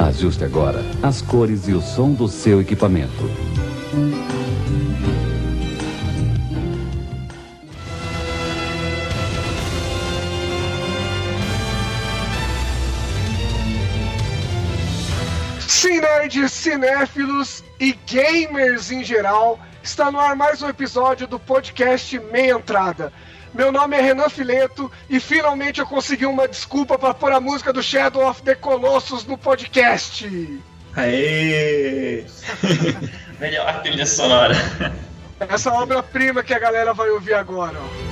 Ajuste agora as cores e o som do seu equipamento. Cinerds, cinéfilos e gamers em geral, está no ar mais um episódio do podcast Meia Entrada. Meu nome é Renan Fileto e finalmente eu consegui uma desculpa para pôr a música do Shadow of the Colossus no podcast. Aê! Melhor trilha sonora. Essa obra-prima que a galera vai ouvir agora, ó.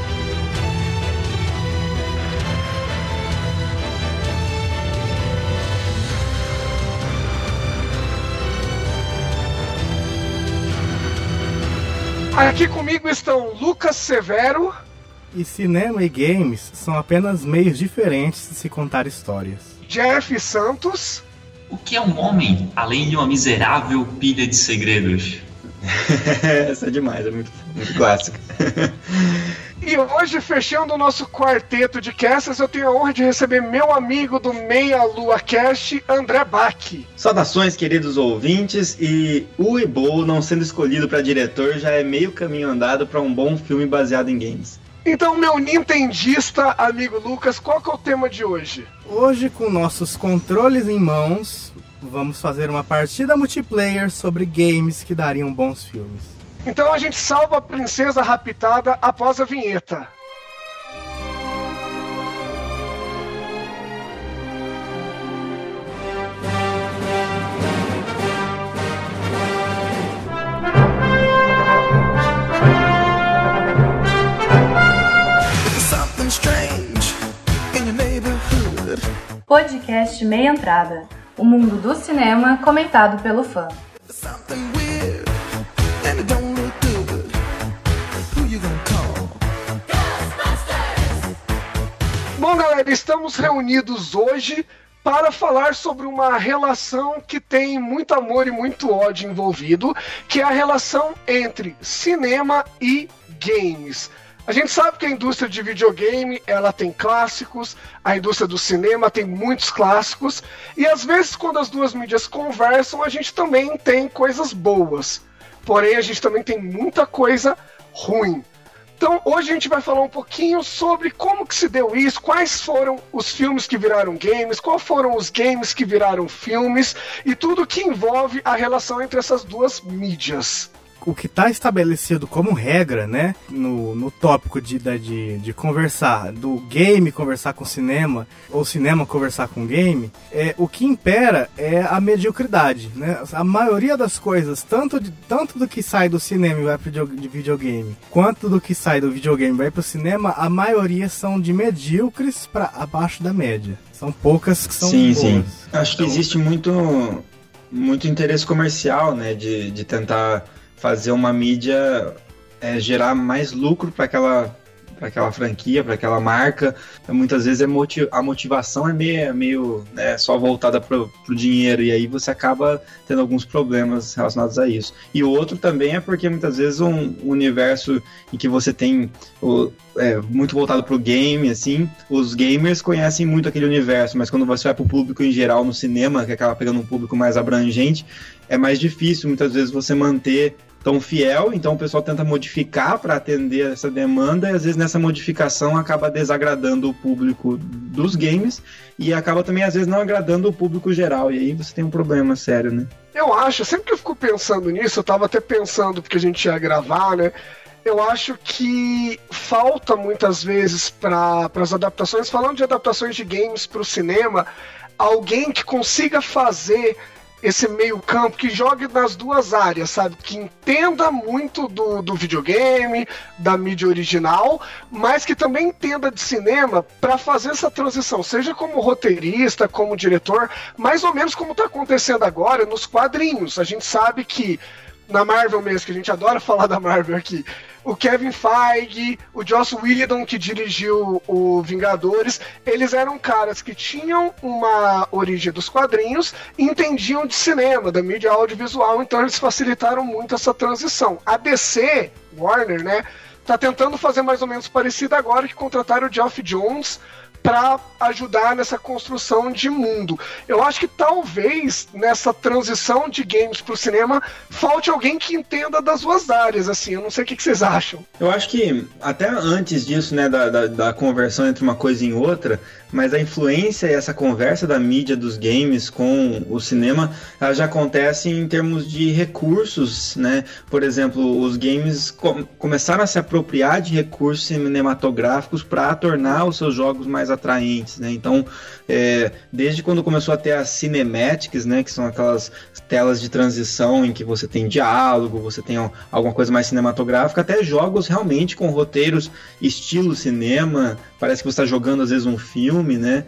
Aqui comigo estão Lucas Severo. E cinema e games são apenas meios diferentes de se contar histórias. Jeff Santos. O que é um homem, além de uma miserável pilha de segredos? Essa é demais, é muito clássica. E hoje, fechando o nosso quarteto de casters, eu tenho a honra de receber meu amigo do Meia Lua Cast, André Bach. Saudações, queridos ouvintes, e o Uebo não sendo escolhido para diretor já é meio caminho andado para um bom filme baseado em games. Então, meu nintendista amigo Lucas, qual que é o tema de hoje? Hoje, com nossos controles em mãos, vamos fazer uma partida multiplayer sobre games que dariam bons filmes. Então a gente salva a princesa raptada após a vinheta. Podcast Meia Entrada, o mundo do cinema comentado pelo fã. Bom, galera, estamos reunidos hoje para falar sobre uma relação que tem muito amor e muito ódio envolvido, que é a relação entre cinema e games. A gente sabe que a indústria de videogame, ela tem clássicos, a indústria do cinema tem muitos clássicos, e às vezes quando as duas mídias conversam, a gente também tem coisas boas. Porém, a gente também tem muita coisa ruim. Então, hoje a gente vai falar um pouquinho sobre como que se deu isso, quais foram os filmes que viraram games, quais foram os games que viraram filmes, e tudo que envolve a relação entre essas duas mídias. O que está estabelecido como regra, né, no tópico de conversar, do game conversar com cinema, ou cinema conversar com game, o que impera é a mediocridade, né? A maioria das coisas, tanto do que sai do cinema e vai para de videogame, quanto do que sai do videogame e vai para o cinema, a maioria são de medíocres para abaixo da média. São poucas que são boas. Sim. Acho que existe muito interesse comercial, né, de tentar fazer uma mídia gerar mais lucro para aquela franquia, para aquela marca. Muitas vezes a motivação é meio só voltada pro dinheiro, e aí você acaba tendo alguns problemas relacionados a isso. E o outro também é porque muitas vezes um universo em que você tem muito voltado pro game, assim, os gamers conhecem muito aquele universo, mas quando você vai pro público em geral no cinema, que acaba pegando um público mais abrangente, é mais difícil muitas vezes você manter tão fiel, então o pessoal tenta modificar para atender essa demanda, e às vezes nessa modificação acaba desagradando o público dos games e acaba também às vezes não agradando o público geral, e aí você tem um problema sério, né? Eu acho, sempre que eu fico pensando nisso, eu tava até pensando porque a gente ia gravar, né? Eu acho que falta muitas vezes para as adaptações, falando de adaptações de games para o cinema, alguém que consiga fazer esse meio campo, que jogue nas duas áreas, sabe? Que entenda muito do videogame, da mídia original, mas que também entenda de cinema para fazer essa transição, seja como roteirista, como diretor, mais ou menos como está acontecendo agora nos quadrinhos. A gente sabe que na Marvel mesmo, que a gente adora falar da Marvel aqui, o Kevin Feige, o Joss Whedon, que dirigiu o Vingadores, eles eram caras que tinham uma origem dos quadrinhos e entendiam de cinema, da mídia audiovisual, então eles facilitaram muito essa transição. A DC, Warner, né, tá tentando fazer mais ou menos parecido agora, que contrataram o Geoff Johns para ajudar nessa construção de mundo. Eu acho que talvez nessa transição de games pro cinema falte alguém que entenda das duas áreas, assim, eu não sei o que vocês acham. Eu acho que até antes disso, né, da conversão entre uma coisa e outra, mas a influência e essa conversa da mídia dos games com o cinema, ela já acontece em termos de recursos, né? Por exemplo, os games começaram a se apropriar de recursos cinematográficos para tornar os seus jogos mais atraentes, né? Então, desde quando começou a ter as cinematics, né, que são aquelas telas de transição em que você tem diálogo, você tem alguma coisa mais cinematográfica, até jogos realmente com roteiros estilo cinema, parece que você está jogando às vezes um filme, né?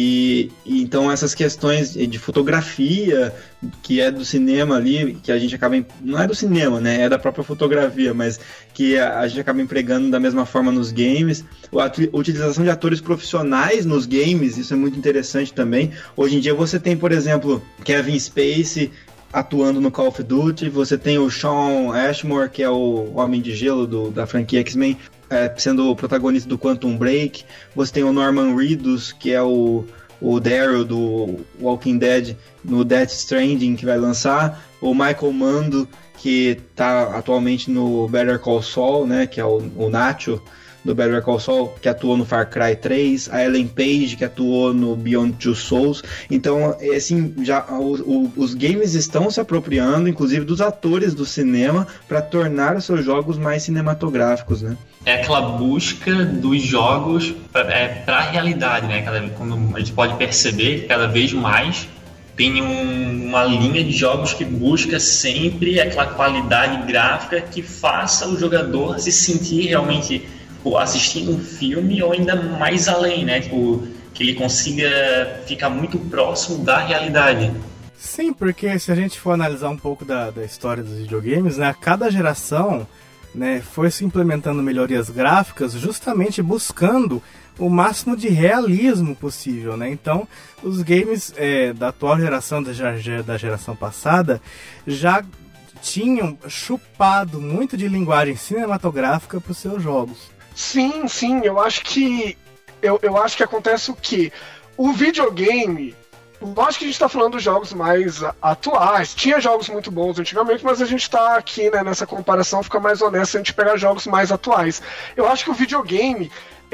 E então essas questões de fotografia, que é do cinema ali, que a gente acaba... Não é do cinema, né? É da própria fotografia, mas que a gente acaba empregando da mesma forma nos games. A utilização de atores profissionais nos games, isso é muito interessante também. Hoje em dia você tem, por exemplo, Kevin Spacey atuando no Call of Duty, você tem o Sean Ashmore, que é o Homem de Gelo da franquia X-Men, sendo o protagonista do Quantum Break. Você tem o Norman Reedus, que é o Daryl do Walking Dead no Death Stranding, que vai lançar. O Michael Mando, que está atualmente no Better Call Saul, né, que é o Nacho do Better Call Saul, que atuou no Far Cry 3, a Ellen Page, que atuou no Beyond Two Souls. Então, assim, já os games estão se apropriando, inclusive, dos atores do cinema para tornar os seus jogos mais cinematográficos, né? É aquela busca dos jogos para a realidade, né? Como a gente pode perceber, cada vez mais tem uma linha de jogos que busca sempre aquela qualidade gráfica que faça o jogador se sentir realmente assistindo um filme ou ainda mais além, né? Que ele consiga ficar muito próximo da realidade. Sim, porque se a gente for analisar um pouco da história dos videogames, né? Cada geração, né, foi se implementando melhorias gráficas justamente buscando o máximo de realismo possível, né? Então, os games da atual geração, da geração passada, já tinham chupado muito de linguagem cinematográfica para os seus jogos. Sim, eu acho que acontece o quê? O videogame, lógico que a gente está falando dos jogos mais atuais, tinha jogos muito bons antigamente, mas a gente está aqui, né, nessa comparação, fica mais honesto se a gente pegar jogos mais atuais. Eu acho que o videogame,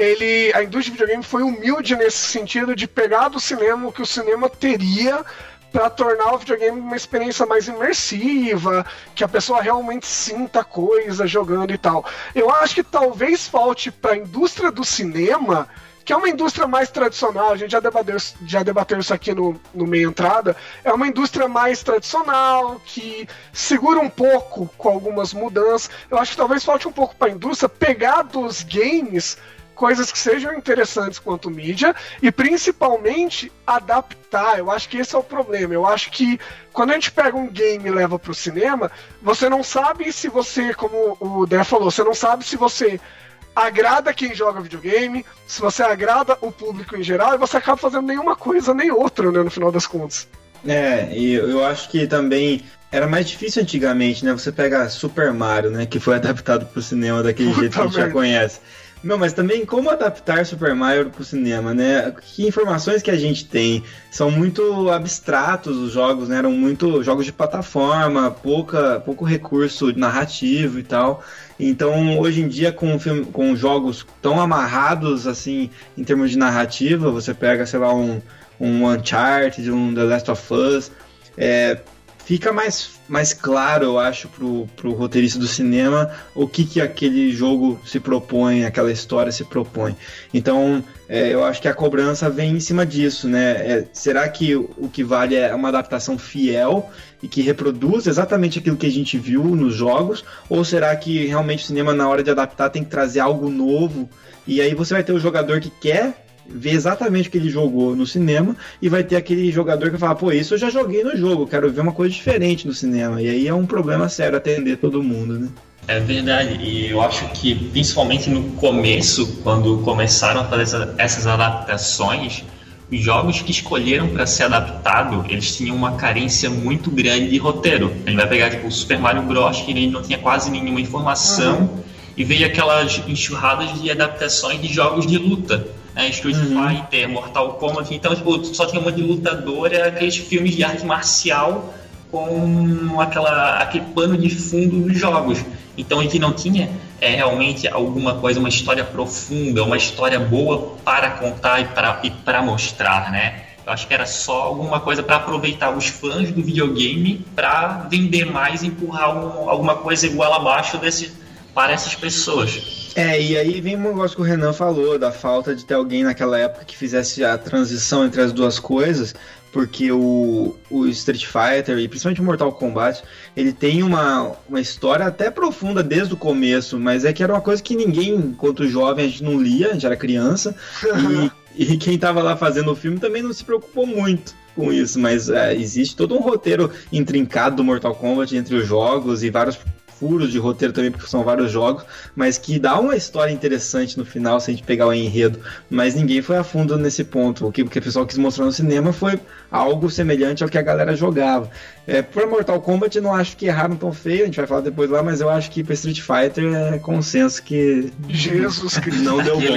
a indústria de videogame foi humilde nesse sentido de pegar do cinema o que o cinema teria para tornar o videogame uma experiência mais imersiva, que a pessoa realmente sinta a coisa jogando e tal. Eu acho que talvez falte para a indústria do cinema, que é uma indústria mais tradicional, a gente já debateu isso aqui no meio entrada, é uma indústria mais tradicional, que segura um pouco com algumas mudanças. Eu acho que talvez falte um pouco para a indústria pegar dos games coisas que sejam interessantes quanto mídia e principalmente adaptar. Eu acho que esse é o problema. Eu acho que quando a gente pega um game e leva pro cinema, você não sabe se você, como o Dé falou, você não sabe se você agrada quem joga videogame, se você agrada o público em geral, e você acaba fazendo nenhuma coisa nem outra, né, no final das contas. E eu acho que também era mais difícil antigamente, né? Você pega Super Mario, né, que foi adaptado pro cinema daquele jeito que a gente já conhece. Não, mas também como adaptar Super Mario pro cinema, né? Que informações que a gente tem? São muito abstratos os jogos, né? Eram muito jogos de plataforma, pouco recurso narrativo e tal. Então, hoje em dia, com jogos tão amarrados, assim, em termos de narrativa, você pega, sei lá, um Uncharted, um The Last of Us, fica mais claro, eu acho, pro roteirista do cinema o que aquele jogo se propõe, aquela história se propõe. Então, eu acho que a cobrança vem em cima disso, né? Será que o que vale é uma adaptação fiel e que reproduz exatamente aquilo que a gente viu nos jogos? Ou será que realmente o cinema, na hora de adaptar, tem que trazer algo novo? E aí você vai ter o jogador que quer ver exatamente o que ele jogou no cinema e vai ter aquele jogador que vai falar, pô, isso eu já joguei no jogo, quero ver uma coisa diferente no cinema. E aí é um problema sério atender todo mundo, né? É verdade, e eu acho que principalmente no começo, quando começaram a fazer essas adaptações, os jogos que escolheram para ser adaptado, eles tinham uma carência muito grande de roteiro. A gente vai pegar tipo o Super Mario Bros, que ele não tinha quase nenhuma informação, e veio aquelas enxurradas de adaptações de jogos de luta. né? Street Fighter, Mortal Kombat, então tipo, só tinha uma de lutadora, aqueles filmes de arte marcial com aquele pano de fundo dos jogos. Então a gente não tinha realmente alguma coisa, uma história profunda, uma história boa para contar e para mostrar, né? Eu acho que era só alguma coisa para aproveitar os fãs do videogame para vender mais e empurrar alguma coisa igual abaixo para essas pessoas. E aí vem um negócio que o Renan falou, da falta de ter alguém naquela época que fizesse a transição entre as duas coisas, porque o Street Fighter e principalmente o Mortal Kombat, ele tem uma história até profunda desde o começo, mas é que era uma coisa que ninguém, enquanto jovem, a gente não lia, a gente era criança, e quem tava lá fazendo o filme também não se preocupou muito com isso, mas existe todo um roteiro intrincado do Mortal Kombat entre os jogos e vários furos de roteiro também, porque são vários jogos, mas que dá uma história interessante no final, se a gente pegar o enredo, mas ninguém foi a fundo nesse ponto. O que o pessoal quis mostrar no cinema foi algo semelhante ao que a galera jogava. Por Mortal Kombat, eu não acho que erraram tão feio, a gente vai falar depois lá, mas eu acho que para Street Fighter é consenso que Jesus Cristo, não deu bom.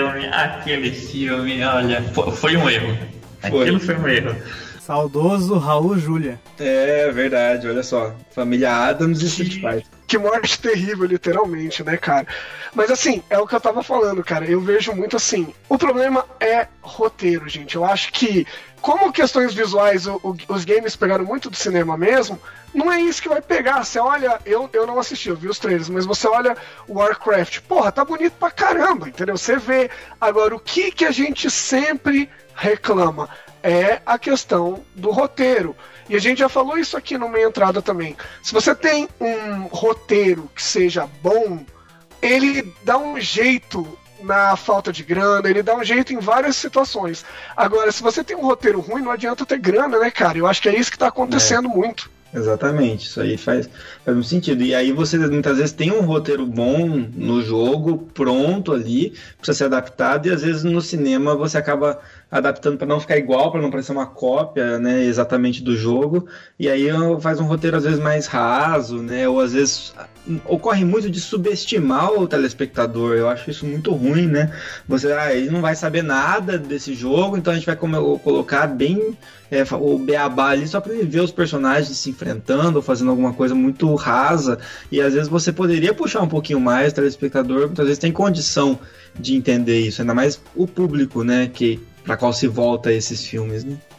Aquele filme, olha, foi um erro. Aquilo foi um erro. Saudoso Raul Júlia. É verdade, olha só. Família Adams e Street Fighter. Que morte terrível, literalmente, né, cara? Mas assim, é o que eu tava falando, cara. Eu vejo muito assim. O problema é roteiro, gente. Eu acho que, como questões visuais, os games pegaram muito do cinema mesmo, não é isso que vai pegar. Você olha, eu não assisti, eu vi os trailers, mas você olha o Warcraft, porra, tá bonito pra caramba, entendeu? Você vê. Agora, o que a gente sempre reclama é a questão do roteiro. E a gente já falou isso aqui no meio entrada também. Se você tem um roteiro que seja bom, ele dá um jeito na falta de grana, ele dá um jeito em várias situações. Agora, se você tem um roteiro ruim, não adianta ter grana, né, cara? Eu acho que é isso que tá acontecendo muito. Exatamente, isso aí faz muito sentido. E aí você muitas vezes tem um roteiro bom no jogo, pronto ali, precisa ser adaptado, e às vezes no cinema você acaba adaptando para não ficar igual, para não parecer uma cópia, né, exatamente do jogo, e aí faz um roteiro às vezes mais raso, né, ou às vezes ocorre muito de subestimar o telespectador. Eu acho isso muito ruim, né? Ele não vai saber nada desse jogo, então a gente vai colocar bem o beabá ali só para ele ver os personagens se enfrentando ou fazendo alguma coisa muito rasa, e às vezes você poderia puxar um pouquinho mais o telespectador, muitas vezes tem condição de entender isso, ainda mais o público, né, para qual se volta esses filmes,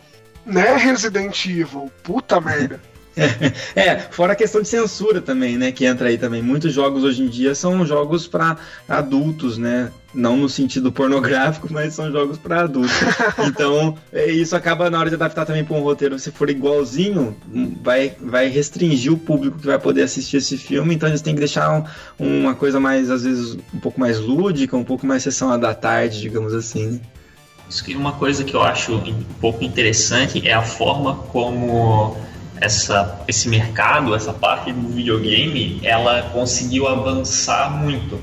né? Resident Evil, puta merda. Fora a questão de censura também, né, que entra aí também. Muitos jogos hoje em dia são jogos para adultos, né, não no sentido pornográfico, mas são jogos para adultos. Então, isso acaba na hora de adaptar também para um roteiro, se for igualzinho, vai restringir o público que vai poder assistir esse filme, então eles têm que deixar uma coisa mais, às esse um pouco mais lúdica, um pouco mais sessão da tarde, digamos assim, né? Isso que uma coisa que eu acho um pouco interessante é a forma como esse mercado, essa parte do videogame, ela conseguiu avançar muito.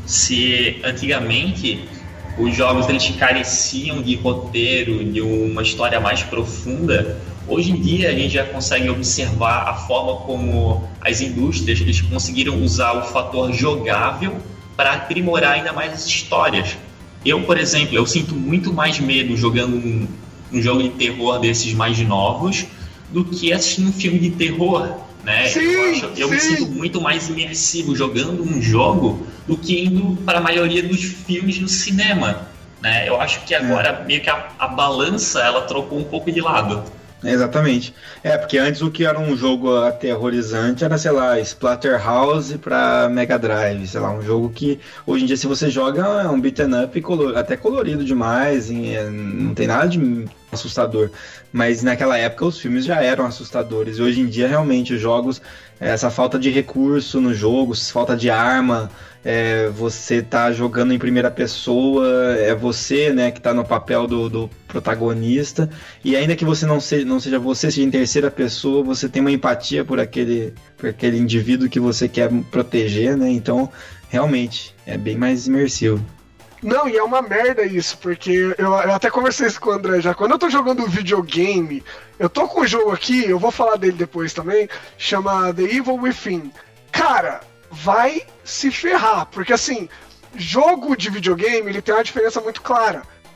Se antigamente os jogos eles careciam de roteiro, de uma história mais profunda, hoje em dia a gente já consegue observar a forma como as indústrias eles conseguiram usar o fator jogável para aprimorar ainda mais as histórias. Eu, por exemplo, eu sinto muito mais medo jogando um jogo de terror desses mais novos do que assistir um filme de terror, né? Eu me sinto muito mais imersivo jogando um jogo do que indo para a maioria dos filmes no cinema, né? Eu acho que agora meio que a balança ela trocou um pouco de lado. Exatamente. Porque antes o que era um jogo aterrorizante era, sei lá, Splatterhouse pra Mega Drive, sei lá, um jogo que hoje em dia se você joga é um beat'em up até colorido demais, não tem nada de assustador, mas naquela época os filmes já eram assustadores, e hoje em dia realmente os jogos, essa falta de recurso no jogo, falta de arma, você tá jogando em primeira pessoa, é você, né, que tá no papel do protagonista, e ainda que você não seja você, seja em terceira pessoa, você tem uma empatia por aquele indivíduo que você quer proteger, né, então realmente é bem mais imersivo. Não, e é uma merda isso, porque eu até conversei isso com o André já. Quando eu tô jogando videogame, eu tô com um jogo aqui, eu vou falar dele depois também, chama The Evil Within. Cara, vai se ferrar, porque assim, jogo de videogame, ele tem uma diferença muito clara.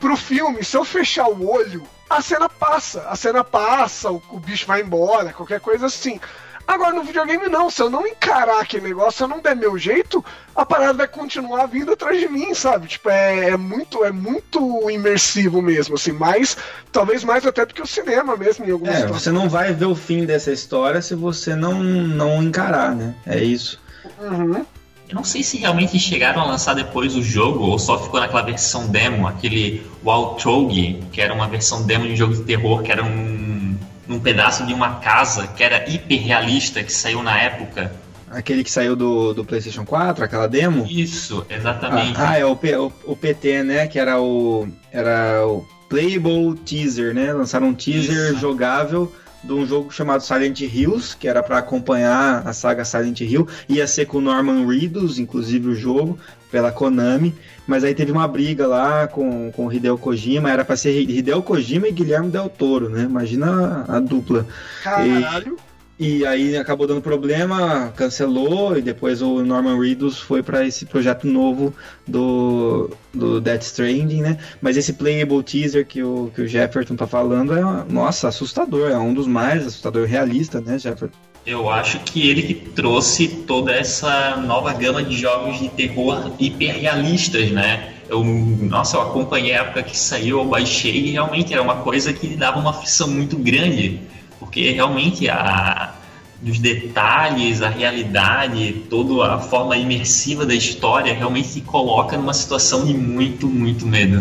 Pro filme, se eu fechar o olho, a cena passa, o bicho vai embora, qualquer coisa assim. Agora, no videogame, não. Se eu não encarar aquele negócio, se eu não der meu jeito, a parada vai continuar vindo atrás de mim, sabe? Tipo, é muito imersivo mesmo, assim. Talvez mais até do que o cinema mesmo, em algumas situações. Você não vai ver o fim dessa história se você não encarar, né? É isso. Uhum. Eu não sei se realmente chegaram a lançar depois o jogo ou só ficou naquela versão demo, aquele Waltrogue, que era uma versão demo de um jogo de terror, que era num pedaço de uma casa que era hiper realista, que saiu na época. Aquele que saiu do PlayStation 4, aquela demo? Isso, exatamente. É o PT, né? Que era o Playable Teaser, né? Lançaram um teaser jogável de um jogo chamado Silent Hills, que era para acompanhar a saga Silent Hill. Ia ser com Norman Reedus, inclusive o jogo, pela Konami. Mas aí teve uma briga lá com o Hideo Kojima. Era para ser Hideo Kojima e Guilherme Del Toro, né? Imagina a dupla. Caralho! E aí acabou dando problema, cancelou, e depois o Norman Reedus foi para esse projeto novo do Death Stranding, né? Mas esse playable teaser que o Jefferson tá falando nossa, assustador, é um dos mais assustadores, realista, né, Jefferson? Eu acho que ele que trouxe toda essa nova gama de jogos de terror hiperrealistas, né? Eu acompanhei a época que saiu, eu baixei e realmente era uma coisa que dava uma aflição muito grande, porque realmente dos detalhes, a realidade, toda a forma imersiva da história realmente se coloca numa situação de muito, muito medo.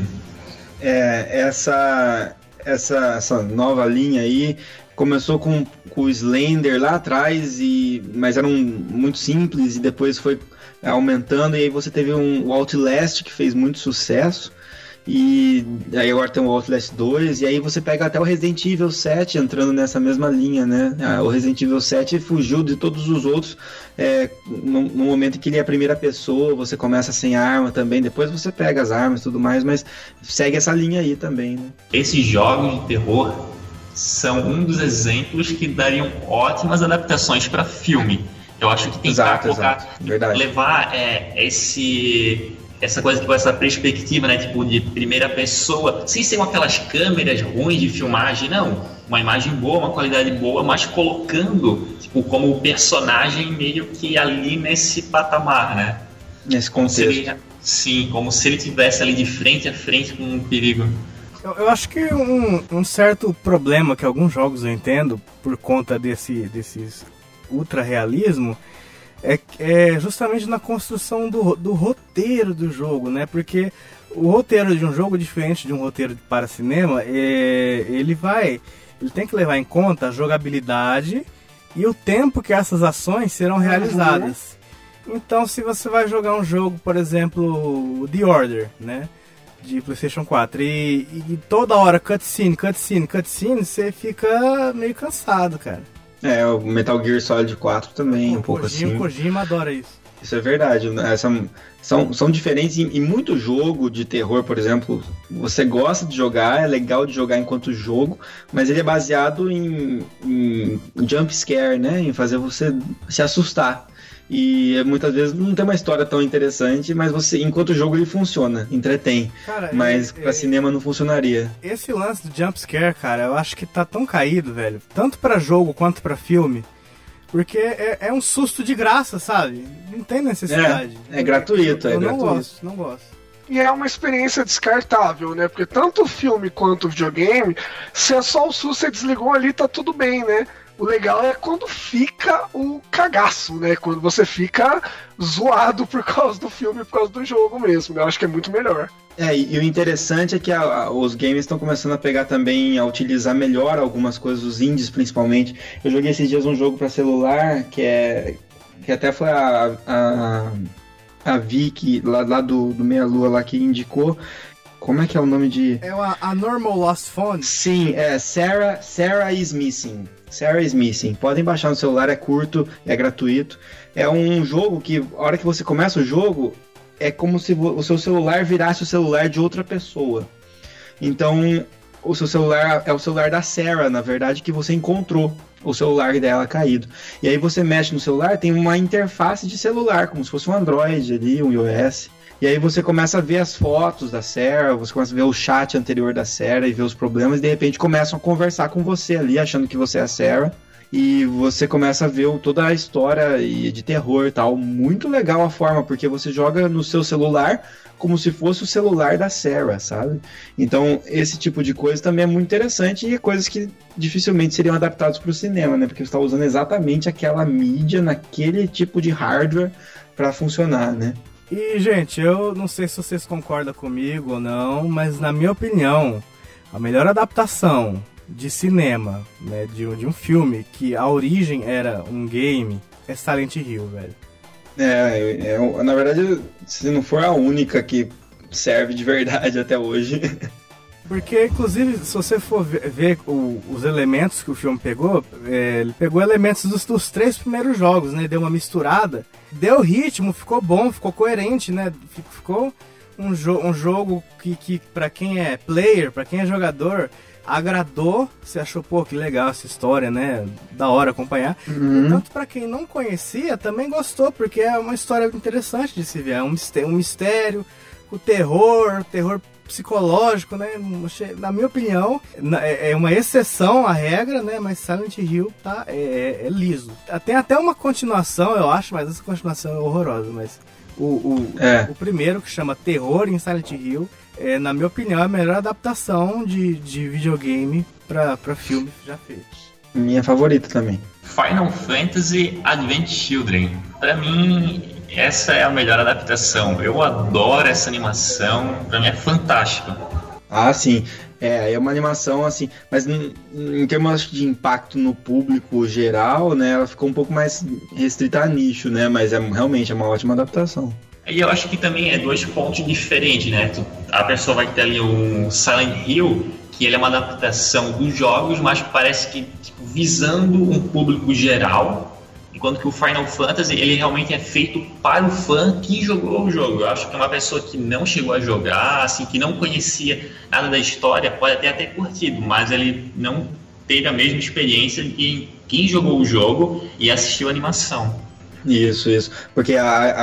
Essa nova linha aí começou com o Slender lá atrás, mas eram muito simples, e depois foi aumentando, e aí você teve o Outlast, que fez muito sucesso, e aí agora tem o Outlast 2, e aí você pega até o Resident Evil 7 entrando nessa mesma linha, né? O Resident Evil 7 fugiu de todos os outros no momento em que ele é a primeira pessoa, você começa sem arma também, depois você pega as armas e tudo mais, mas segue essa linha aí também, né? Esses jogos de terror são um dos exemplos que dariam ótimas adaptações para filme. Eu acho que tentar levar essa coisa, tipo, essa perspectiva, né, tipo, de primeira pessoa, sem ser com aquelas câmeras ruins de filmagem, não. Uma imagem boa, uma qualidade boa, mas colocando, tipo, como o personagem meio que ali nesse patamar, né? Nesse contexto. Como se ele estivesse ali de frente a frente com um perigo. Eu acho que um certo problema que alguns jogos eu entendo, por conta desses ultra-realismo, é justamente na construção do roteiro do jogo, né? Porque o roteiro de um jogo, diferente de um roteiro para cinema, ele tem que levar em conta a jogabilidade e o tempo que essas ações serão realizadas. Então, se você vai jogar um jogo, por exemplo, The Order, né, de PlayStation 4, e toda hora cutscene, você fica meio cansado, cara. O Metal Gear Solid 4 também, um pouco assim. O Kojima adora isso. Isso é verdade. São diferentes em muito jogo de terror, por exemplo. Você gosta de jogar, é legal de jogar enquanto jogo, mas ele é baseado em jump scare, né? Em fazer você se assustar. E muitas vezes não tem uma história tão interessante, mas enquanto o jogo ele funciona, entretém. Cara, mas pra cinema não funcionaria. Esse lance do jump scare, cara, eu acho que tá tão caído, velho. Tanto pra jogo quanto pra filme. Porque é um susto de graça, sabe? Não tem necessidade. É gratuito, eu gratuito. Não gosto. E é uma experiência descartável, né? Porque tanto o filme quanto o videogame, se é só o susto, você desligou ali, tá tudo bem, né? O legal é quando fica o cagaço, né? Quando você fica zoado por causa do filme, por causa do jogo mesmo. Eu acho que é muito melhor. E o interessante é que os games estão começando a pegar também, a utilizar melhor algumas coisas, os indies principalmente. Eu joguei esses dias um jogo para celular que até foi a Vicky lá do Meia Lua lá que indicou. Como é que é o nome de... É a Normal Lost Phone? Sim, Sarah is Missing. Sarah is Missing. Podem baixar no celular, é curto, é gratuito. É um jogo que, a hora que você começa o jogo, é como se o seu celular virasse o celular de outra pessoa. Então, o seu celular é o celular da Sarah, na verdade, que você encontrou o celular dela caído. E aí você mexe no celular, tem uma interface de celular, como se fosse um Android ali, um iOS. E aí você começa a ver as fotos da Sarah, você começa a ver o chat anterior da Sarah e ver os problemas, e de repente começam a conversar com você ali, achando que você é a Sarah. E você começa a ver toda a história de terror e tal. Muito legal a forma, porque você joga no seu celular como se fosse o celular da Sarah, sabe? Então, esse tipo de coisa também é muito interessante e é coisas que dificilmente seriam adaptadas para o cinema, né? Porque você está usando exatamente aquela mídia, naquele tipo de hardware para funcionar, né? E, gente, eu não sei se vocês concordam comigo ou não, mas na minha opinião, a melhor adaptação de cinema, né, de um filme que a origem era um game, é Silent Hill, velho. Na verdade, se não for a única que serve de verdade até hoje. Porque, inclusive, se você for ver os elementos que o filme pegou, ele pegou elementos dos 3 primeiros jogos, né? Deu uma misturada, deu ritmo, ficou bom, ficou coerente, né? Ficou um jogo que pra quem é player, pra quem é jogador, agradou, você achou, pô, que legal essa história, né? Da hora acompanhar. Uhum. E tanto pra quem não conhecia, também gostou, porque é uma história interessante de se ver. É um mistério, o terror psicológico, né? Na minha opinião, é uma exceção à regra, né? Mas Silent Hill é liso. Tem até uma continuação, eu acho, mas essa continuação é horrorosa. Mas o primeiro, que chama Terror em Silent Hill, na minha opinião, é a melhor adaptação de videogame pra filme já feito. Minha favorita também. Final Fantasy Advent Children. Pra mim, essa é a melhor adaptação. Eu adoro essa animação. Pra mim é fantástica. Ah, sim. É uma animação assim, mas em termos de impacto no público geral, né, ela ficou um pouco mais restrita a nicho, né, mas realmente é uma ótima adaptação. E eu acho que também é 2 pontos diferentes, né? A pessoa vai ter ali um Silent Hill, que ele é uma adaptação dos jogos, mas parece que visando um público geral, enquanto que o Final Fantasy, ele realmente é feito para o fã que jogou o jogo. Eu acho que uma pessoa que não chegou a jogar, assim, que não conhecia nada da história, pode até ter curtido, mas ele não teve a mesma experiência de quem jogou o jogo e assistiu a animação. Isso. Porque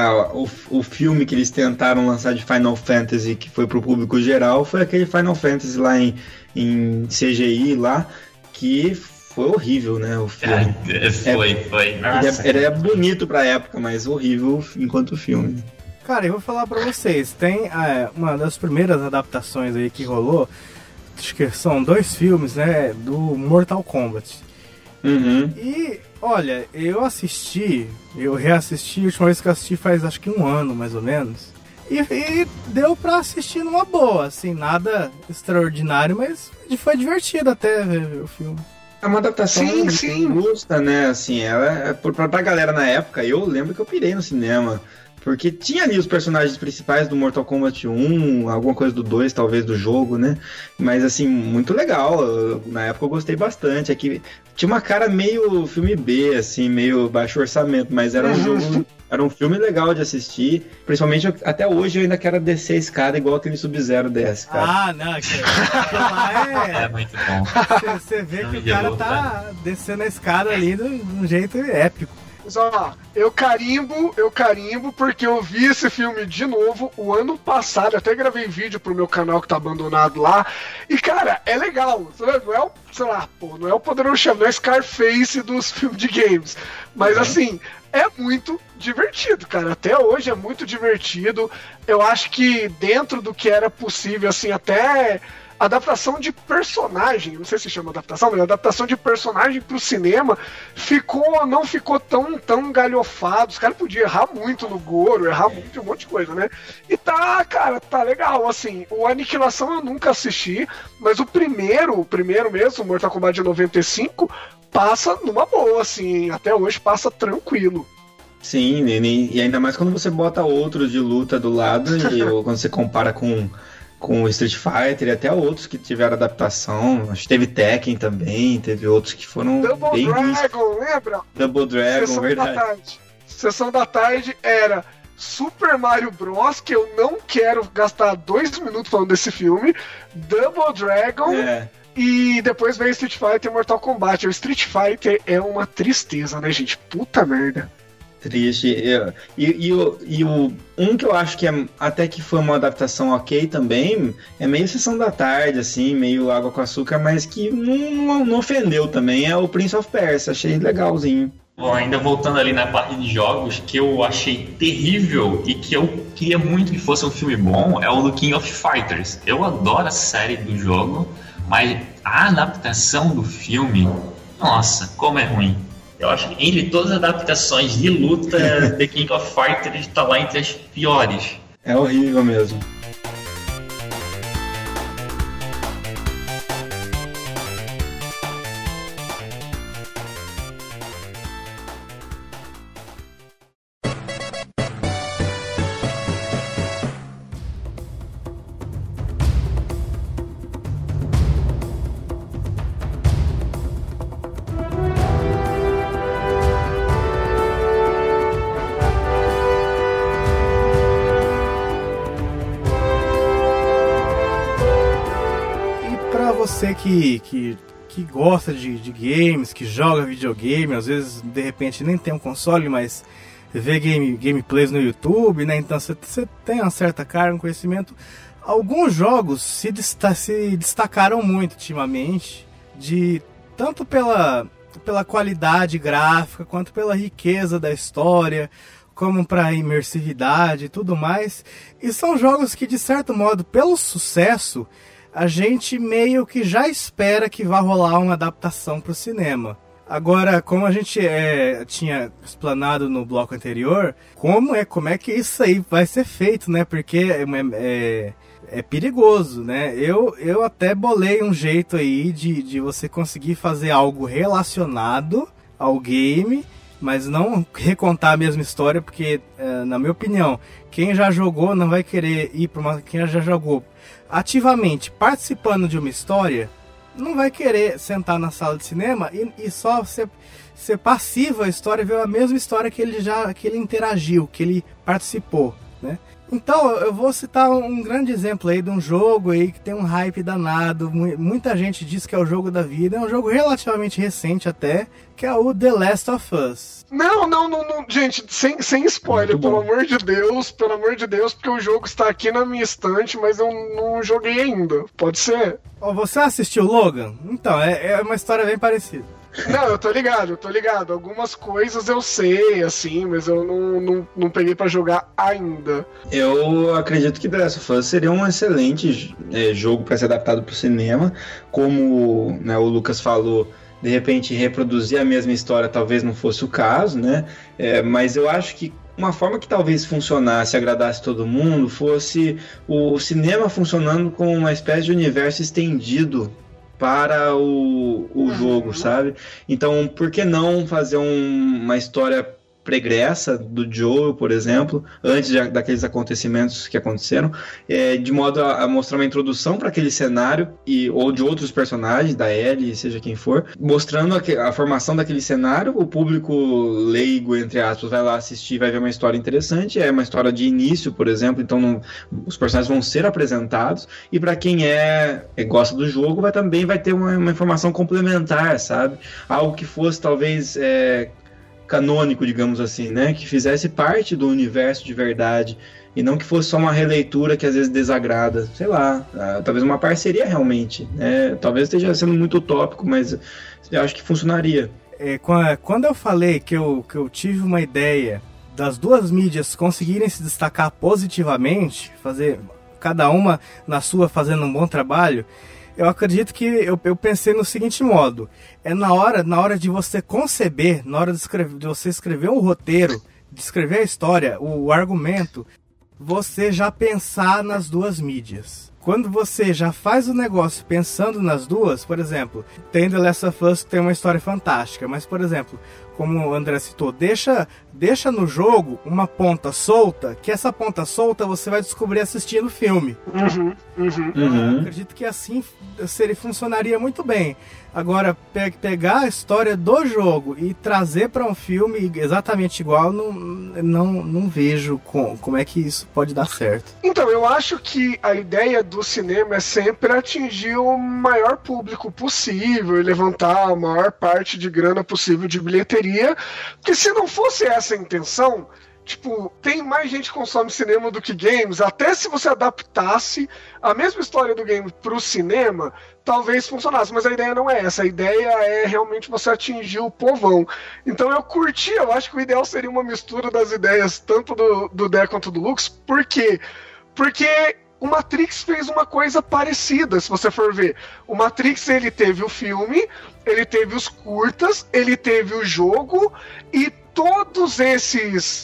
o filme que eles tentaram lançar de Final Fantasy, que foi pro público geral, foi aquele Final Fantasy lá em CGI lá, que foi horrível, né? O filme. Foi. Ele é bonito pra época, mas horrível enquanto filme. Cara, eu vou falar pra vocês, tem uma das primeiras adaptações aí que rolou, acho que são 2 filmes, né, do Mortal Kombat. Uhum. E, olha, eu reassisti, a última vez que eu assisti faz acho que 1 ano, mais ou menos. E deu pra assistir numa boa, assim, nada extraordinário, mas foi divertido até ver o filme. É uma adaptação justa, né, assim, ela pra galera na época, eu lembro que eu pirei no cinema. Porque tinha ali os personagens principais do Mortal Kombat 1, alguma coisa do 2, talvez, do jogo, né? Mas, assim, muito legal. Na época eu gostei bastante. Aqui tinha uma cara meio filme B, assim, meio baixo orçamento, mas era um jogo... Era um filme legal de assistir. Principalmente, até hoje, eu ainda quero descer a escada igual aquele Sub-Zero desce, cara. Ah, não, lá É muito bom. Você vê que o cara tá descendo a escada ali de um jeito épico. Mas ó, eu carimbo porque eu vi esse filme de novo o ano passado, até gravei vídeo pro meu canal que tá abandonado lá, e cara, é legal, não é o, sei lá, pô, não é o Poderoso Chefão, não é Scarface dos filmes de games, mas assim, é muito divertido, cara, até hoje é muito divertido. Eu acho que dentro do que era possível, assim, até adaptação de personagem, não sei se chama adaptação, mas adaptação de personagem pro cinema não ficou tão galhofado. Os caras podiam errar muito no Goro, errar muito um monte de coisa, né? E cara, tá legal, assim, o Aniquilação eu nunca assisti, mas o primeiro mesmo, Mortal Kombat de 95, passa numa boa, assim, até hoje passa tranquilo. Sim, e ainda mais quando você bota outros de luta do lado, ou quando você compara com o Street Fighter e até outros que tiveram adaptação. Acho que teve Tekken também, teve outros que foram Double bem Dragon, lembra? Double Dragon, Sessão verdade. Da tarde. Sessão da tarde era Super Mario Bros, que eu não quero gastar 2 minutos falando desse filme, Double Dragon, e depois veio Street Fighter e Mortal Kombat. O Street Fighter é uma tristeza, né, gente? Puta merda. Triste. Um que eu acho que até que foi uma adaptação ok também, é meio Sessão da Tarde, assim, meio água com açúcar, mas que não ofendeu também, é o Prince of Persia, achei legalzinho. Bom, ainda voltando ali na parte de jogos, que eu achei terrível e que eu queria muito que fosse um filme bom, é o do King of Fighters. Eu adoro a série do jogo, mas a adaptação do filme, nossa, como é ruim. Eu acho que entre todas as adaptações de luta, The King of Fighters está lá entre as piores. É horrível mesmo. Você que gosta de games, que joga videogame, às vezes de repente nem tem um console, mas vê gameplays no YouTube, né? Então você tem uma certa carga, um conhecimento. Alguns jogos se destacaram muito ultimamente, tanto pela qualidade gráfica, quanto pela riqueza da história, como para imersividade e tudo mais. E são jogos que, de certo modo, pelo sucesso, a gente meio que já espera que vá rolar uma adaptação para o cinema. Agora, como a gente tinha explanado no bloco anterior, como é que isso aí vai ser feito, né? Porque é perigoso, né? Eu até bolei um jeito aí de você conseguir fazer algo relacionado ao game, mas não recontar a mesma história, porque, na minha opinião, quem já jogou não vai querer ir para quem já jogou ativamente participando de uma história, não vai querer sentar na sala de cinema e só ser passivo a história, ver a mesma história que ele interagiu, que ele participou, né? Então eu vou citar um grande exemplo aí de um jogo aí que tem um hype danado, muita gente diz que é o jogo da vida, é um jogo relativamente recente até, que é o The Last of Us. Não, gente, sem spoiler, pelo amor de Deus, porque o jogo está aqui na minha estante, mas eu não joguei ainda, pode ser? Você assistiu Logan? Então, é uma história bem parecida. Não, eu tô ligado. Algumas coisas eu sei, assim, mas eu não peguei pra jogar ainda. Eu acredito que The Last of Us seria um excelente jogo para ser adaptado pro cinema. Como, né, o Lucas falou, de repente reproduzir a mesma história talvez não fosse o caso, né? Mas eu acho que uma forma que talvez funcionasse, agradasse todo mundo, fosse o cinema funcionando com uma espécie de universo estendido para o jogo, sabe? Então, por que não fazer uma história pregressa do Joel, por exemplo, antes daqueles acontecimentos que aconteceram, de modo a mostrar uma introdução para aquele cenário, ou de outros personagens, da Ellie, seja quem for, mostrando a formação daquele cenário. O público leigo, entre aspas, vai lá assistir, vai ver uma história interessante, é uma história de início, por exemplo, então os personagens vão ser apresentados, e para quem gosta do jogo, também vai ter uma informação complementar, sabe? Algo que fosse talvez canônico, digamos assim, né? Que fizesse parte do universo de verdade e não que fosse só uma releitura que às vezes desagrada, sei lá, talvez uma parceria realmente, né? Talvez esteja sendo muito utópico, mas eu acho que funcionaria. Quando eu falei que eu tive uma ideia das duas mídias conseguirem se destacar positivamente, fazer cada uma na sua fazendo um bom trabalho, eu acredito que eu pensei no seguinte modo: na hora de você conceber, na hora de você escrever um roteiro, de escrever a história, o argumento, você já pensar nas duas mídias. Quando você já faz o negócio pensando nas duas, por exemplo, tem The Last of Us, tem uma história fantástica, mas, por exemplo, como o André citou, deixa no jogo uma ponta solta, que essa ponta solta você vai descobrir assistindo o filme. Eu acredito que assim funcionaria muito bem. Agora, pegar a história do jogo e trazer para um filme exatamente igual, não vejo como é que isso pode dar certo. Então, eu acho que a ideia do do cinema é sempre atingir o maior público possível e levantar a maior parte de grana possível de bilheteria, porque se não fosse essa a intenção, tipo, tem mais gente que consome cinema do que games. Até se você adaptasse a mesma história do game pro cinema, talvez funcionasse, mas a ideia não é essa. A ideia é realmente você atingir o povão. Então eu curti, eu acho que o ideal seria uma mistura das ideias tanto do Dé quanto do Lux. Por quê? Porque o Matrix fez uma coisa parecida, se você for ver. O Matrix, ele teve o filme, ele teve os curtas, ele teve o jogo, e todas essas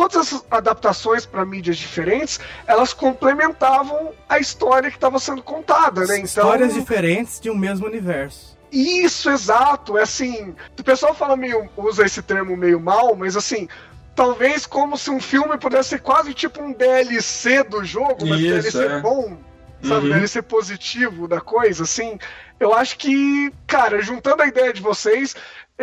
adaptações para mídias diferentes, elas complementavam a história que estava sendo contada, né? Então, histórias diferentes de um mesmo universo. Isso, exato. É assim, o pessoal usa esse termo meio mal, mas assim, talvez como se um filme pudesse ser quase tipo um DLC do jogo, mas DLC bom, sabe? DLC positivo da coisa, assim. Eu acho que, cara, juntando a ideia de vocês,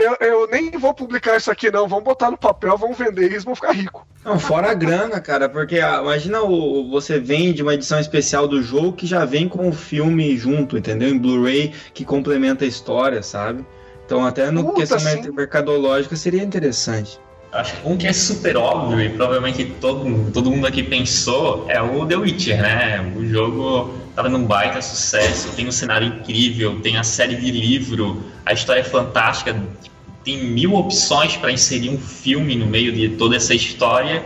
eu nem vou publicar isso aqui não, vamos botar no papel, vamos vender isso, vamos ficar rico. Não, fora a grana, cara, porque imagina você vende uma edição especial do jogo que já vem com o filme junto, entendeu? Em Blu-ray, que complementa a história, sabe? Então até no questão mercadológica seria interessante. Acho que um que é super óbvio e provavelmente todo mundo aqui pensou é o The Witcher, né? O jogo tava num baita sucesso, tem um cenário incrível, tem a série de livro, a história é fantástica, tem 1000 opções para inserir um filme no meio de toda essa história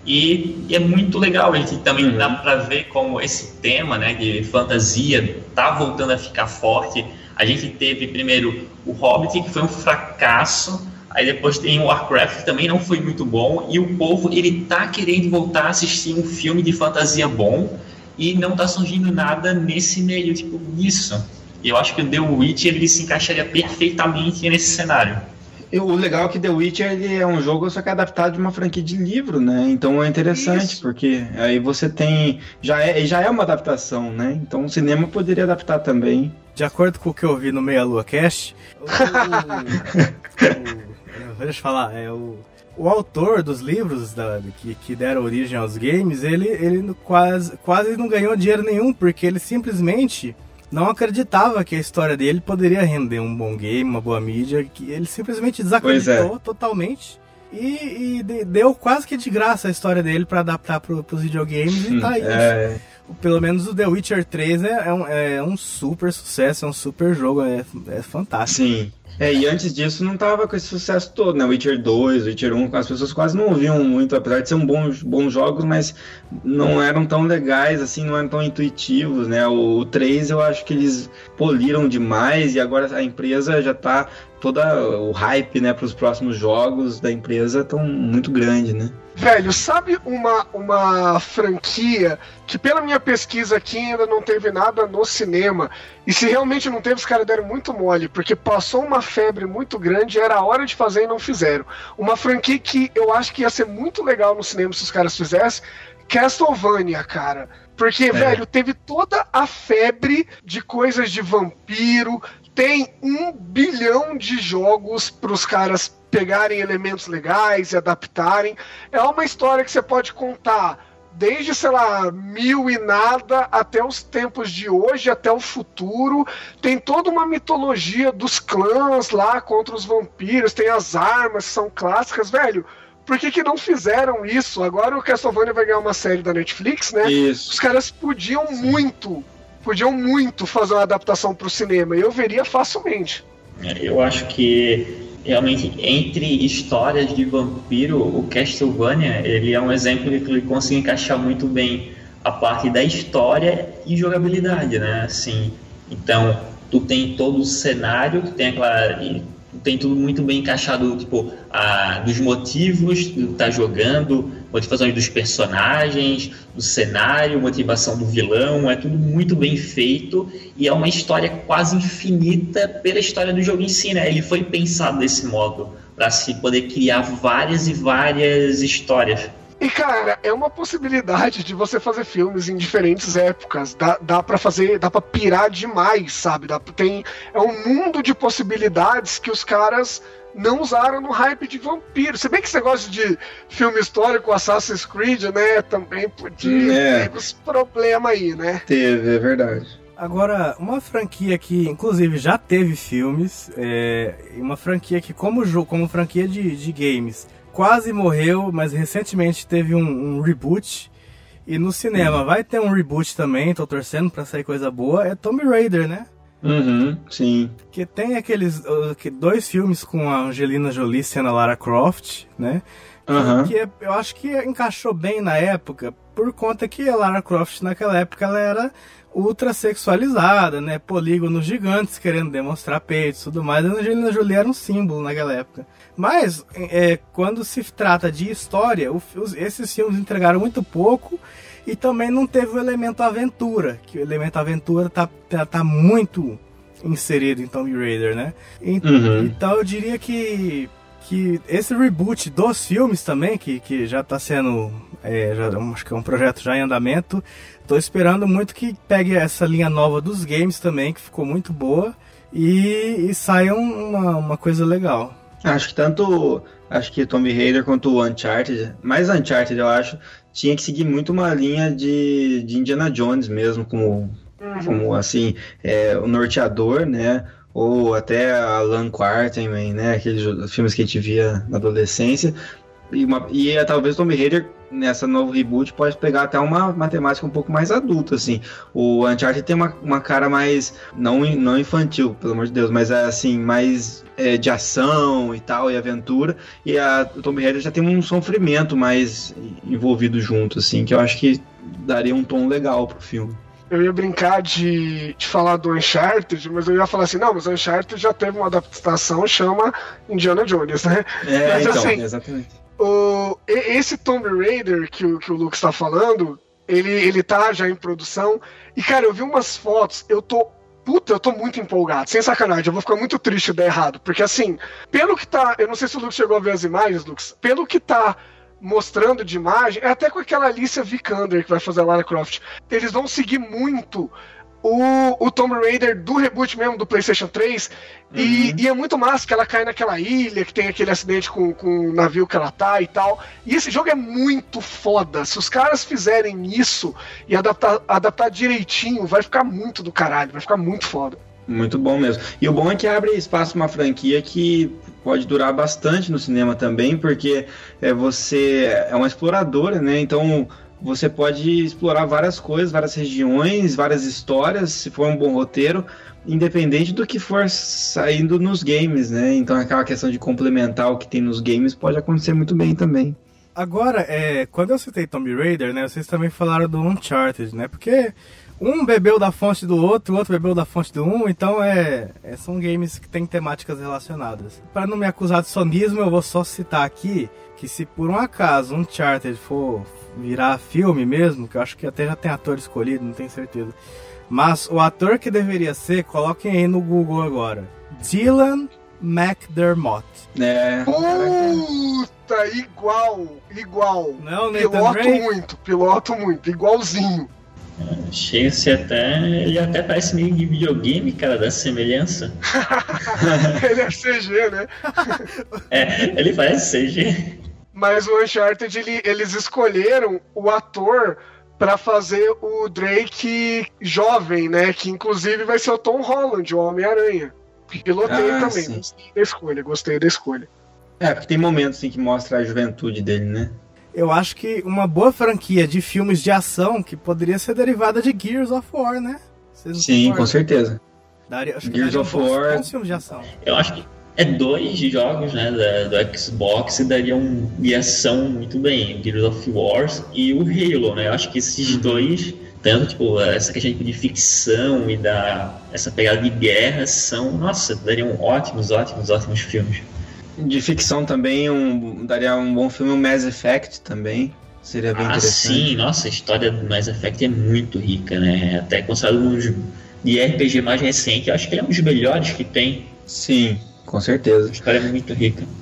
e é muito legal. A gente também dá para ver como esse tema, né, de fantasia tá voltando a ficar forte. A gente teve primeiro o Hobbit, que foi um fracasso. Aí depois tem o Warcraft, que também não foi muito bom. E o povo, ele tá querendo voltar a assistir um filme de fantasia bom. E não tá surgindo nada nesse meio, tipo, disso. E eu acho que o The Witcher, ele se encaixaria perfeitamente nesse cenário. O legal é que The Witcher, ele é um jogo só que é adaptado de uma franquia de livro, né? Então é interessante, porque aí você tem... Já é uma adaptação, né? Então o cinema poderia adaptar também. De acordo com o que eu vi no Meia Lua Cast... Deixa eu falar, o autor dos livros que deram origem aos games, ele quase não ganhou dinheiro nenhum, porque ele simplesmente não acreditava que a história dele poderia render um bom game, uma boa mídia, que ele simplesmente desacreditou totalmente e deu quase que de graça a história dele para adaptar para os videogames e tá aí. Pelo menos o The Witcher 3 é um super sucesso, é um super jogo, é fantástico. Sim. E antes disso não tava com esse sucesso todo, né? Witcher 2, Witcher 1, as pessoas quase não ouviam muito, apesar de ser bons jogos, mas não eram tão legais, assim, não eram tão intuitivos, né? O 3 eu acho que eles poliram demais e agora a empresa já tá... Todo o hype, né, para os próximos jogos da empresa tão muito grande, né? Velho, sabe uma franquia que pela minha pesquisa aqui ainda não teve nada no cinema, e se realmente não teve, os caras deram muito mole, porque passou uma febre muito grande, era a hora de fazer e não fizeram. Uma franquia que eu acho que ia ser muito legal no cinema se os caras fizessem, Castlevania, cara. Porque, velho, teve toda a febre de coisas de vampiro, tem 1 bilhão de jogos para os caras pegarem elementos legais e adaptarem. É uma história que você pode contar desde, sei lá, 1000 e nada até os tempos de hoje, até o futuro. Tem toda uma mitologia dos clãs lá contra os vampiros, tem as armas que são clássicas, velho. Por que não fizeram isso? Agora o Castlevania vai ganhar uma série da Netflix, né? Isso. Os caras podiam muito fazer uma adaptação para o cinema, e eu veria facilmente. Eu acho que realmente entre histórias de vampiro, o Castlevania, ele é um exemplo de que ele consegue encaixar muito bem a parte da história e jogabilidade, né? Assim, então, tu tem todo o cenário, tu tem tudo muito bem encaixado, tipo, dos motivos do tá jogando, motivações dos personagens, do cenário, motivação do vilão, é tudo muito bem feito e é uma história quase infinita pela história do jogo em si, né? Ele foi pensado desse modo, para se poder criar várias e várias histórias. E, cara, é uma possibilidade de você fazer filmes em diferentes épocas. Dá pra pirar demais, sabe? É um mundo de possibilidades que os caras não usaram no hype de vampiro. Se bem que esse negócio de filme histórico, Assassin's Creed, né? Também podia ter uns problemas aí, né? Teve, é verdade. Agora, uma franquia que, inclusive, já teve filmes, uma franquia que, como franquia de games, quase morreu, mas recentemente teve um reboot. E no cinema vai ter um reboot também, tô torcendo pra sair coisa boa, é Tomb Raider, né? Sim. Que tem aqueles 2 filmes com a Angelina Jolie sendo a Lara Croft, né? Que eu acho que encaixou bem na época, por conta que a Lara Croft naquela época ela era ultra sexualizada, né? Polígonos gigantes querendo demonstrar peitos e tudo mais. A Angelina Jolie era um símbolo naquela época. Mas quando se trata de história, esses filmes entregaram muito pouco e também não teve o elemento aventura, que o elemento aventura tá muito inserido em Tomb Raider, né? Então eu diria que esse reboot dos filmes também, que já está sendo, acho que é um projeto já em andamento, estou esperando muito que pegue essa linha nova dos games também, que ficou muito boa, e saia uma coisa legal. Acho que Tomb Raider quanto o Uncharted, mais Uncharted eu acho, tinha que seguir muito uma linha de Indiana Jones mesmo, como assim, o norteador, né? Ou até Alan Quarterman, né? Aqueles filmes que a gente via na adolescência. E talvez Tomb Raider, nessa novo reboot, pode pegar até uma matemática um pouco mais adulta, assim. O Uncharted tem uma cara mais, não infantil, pelo amor de Deus, mas assim, mais de ação e tal, e aventura. E a Tomb Raider já tem um sofrimento mais envolvido junto, assim, que eu acho que daria um tom legal pro filme. Eu ia brincar de falar do Uncharted, mas eu ia falar assim, não, mas o Uncharted já teve uma adaptação, chama Indiana Jones, né? Mas, então, assim, exatamente. Esse Tomb Raider que o Lucas tá falando, ele tá já em produção, e cara, eu vi umas fotos, eu tô muito empolgado, sem sacanagem, eu vou ficar muito triste de dar errado, porque assim, pelo que tá, eu não sei se o Lucas chegou a ver as imagens, Lucas, pelo que tá mostrando de imagem, é até com aquela Alicia Vikander que vai fazer a Lara Croft, eles vão seguir muito o Tomb Raider do reboot mesmo do PlayStation 3, e é muito massa que ela cai naquela ilha, que tem aquele acidente com o navio que ela tá e tal, e esse jogo é muito foda. Se os caras fizerem isso e adaptar direitinho, vai ficar muito do caralho, vai ficar muito foda. Muito bom mesmo. E o bom é que abre espaço para uma franquia que pode durar bastante no cinema também, porque você é uma exploradora, né? Então você pode explorar várias coisas, várias regiões, várias histórias, se for um bom roteiro, independente do que for saindo nos games, né? Então aquela questão de complementar o que tem nos games pode acontecer muito bem também. Agora, quando eu citei Tomb Raider, né, vocês também falaram do Uncharted, né? Porque um bebeu da fonte do outro, o outro bebeu da fonte do um, então são games que têm temáticas relacionadas. Para não me acusar de sonismo, eu vou só citar aqui que se por um acaso Uncharted for virar filme mesmo, que eu acho que até já tem ator escolhido, não tenho certeza, mas o ator que deveria ser, coloquem aí no Google agora, Dylan McDermott. Puta, igual. Não, Piloto muito, igualzinho. Chega-se ele até parece meio de videogame, cara, da semelhança. Ele é CG, né? Ele parece CG. Mas o Uncharted, eles escolheram o ator pra fazer o Drake jovem, né? Que inclusive vai ser o Tom Holland, o Homem-Aranha. Pilotei também, sim. Gostei da escolha. Porque tem momentos em que mostra a juventude dele, né? Eu acho que uma boa franquia de filmes de ação que poderia ser derivada de Gears of War, né? Sim, com certeza. Gears of War. Bons filmes de ação. Eu acho que 2 jogos, né, do Xbox dariam de ação muito bem, o Gears of War e o Halo, né? Eu acho que esses dois, tanto tipo essa questão de ficção e essa pegada de guerra, dariam ótimos filmes. De ficção também daria um bom filme, o Mass Effect também. Seria bem interessante. Sim, nossa, a história do Mass Effect é muito rica, né? Até considerado um de RPG mais recente, eu acho que ele é um dos melhores que tem. Sim, com certeza. A história é muito rica.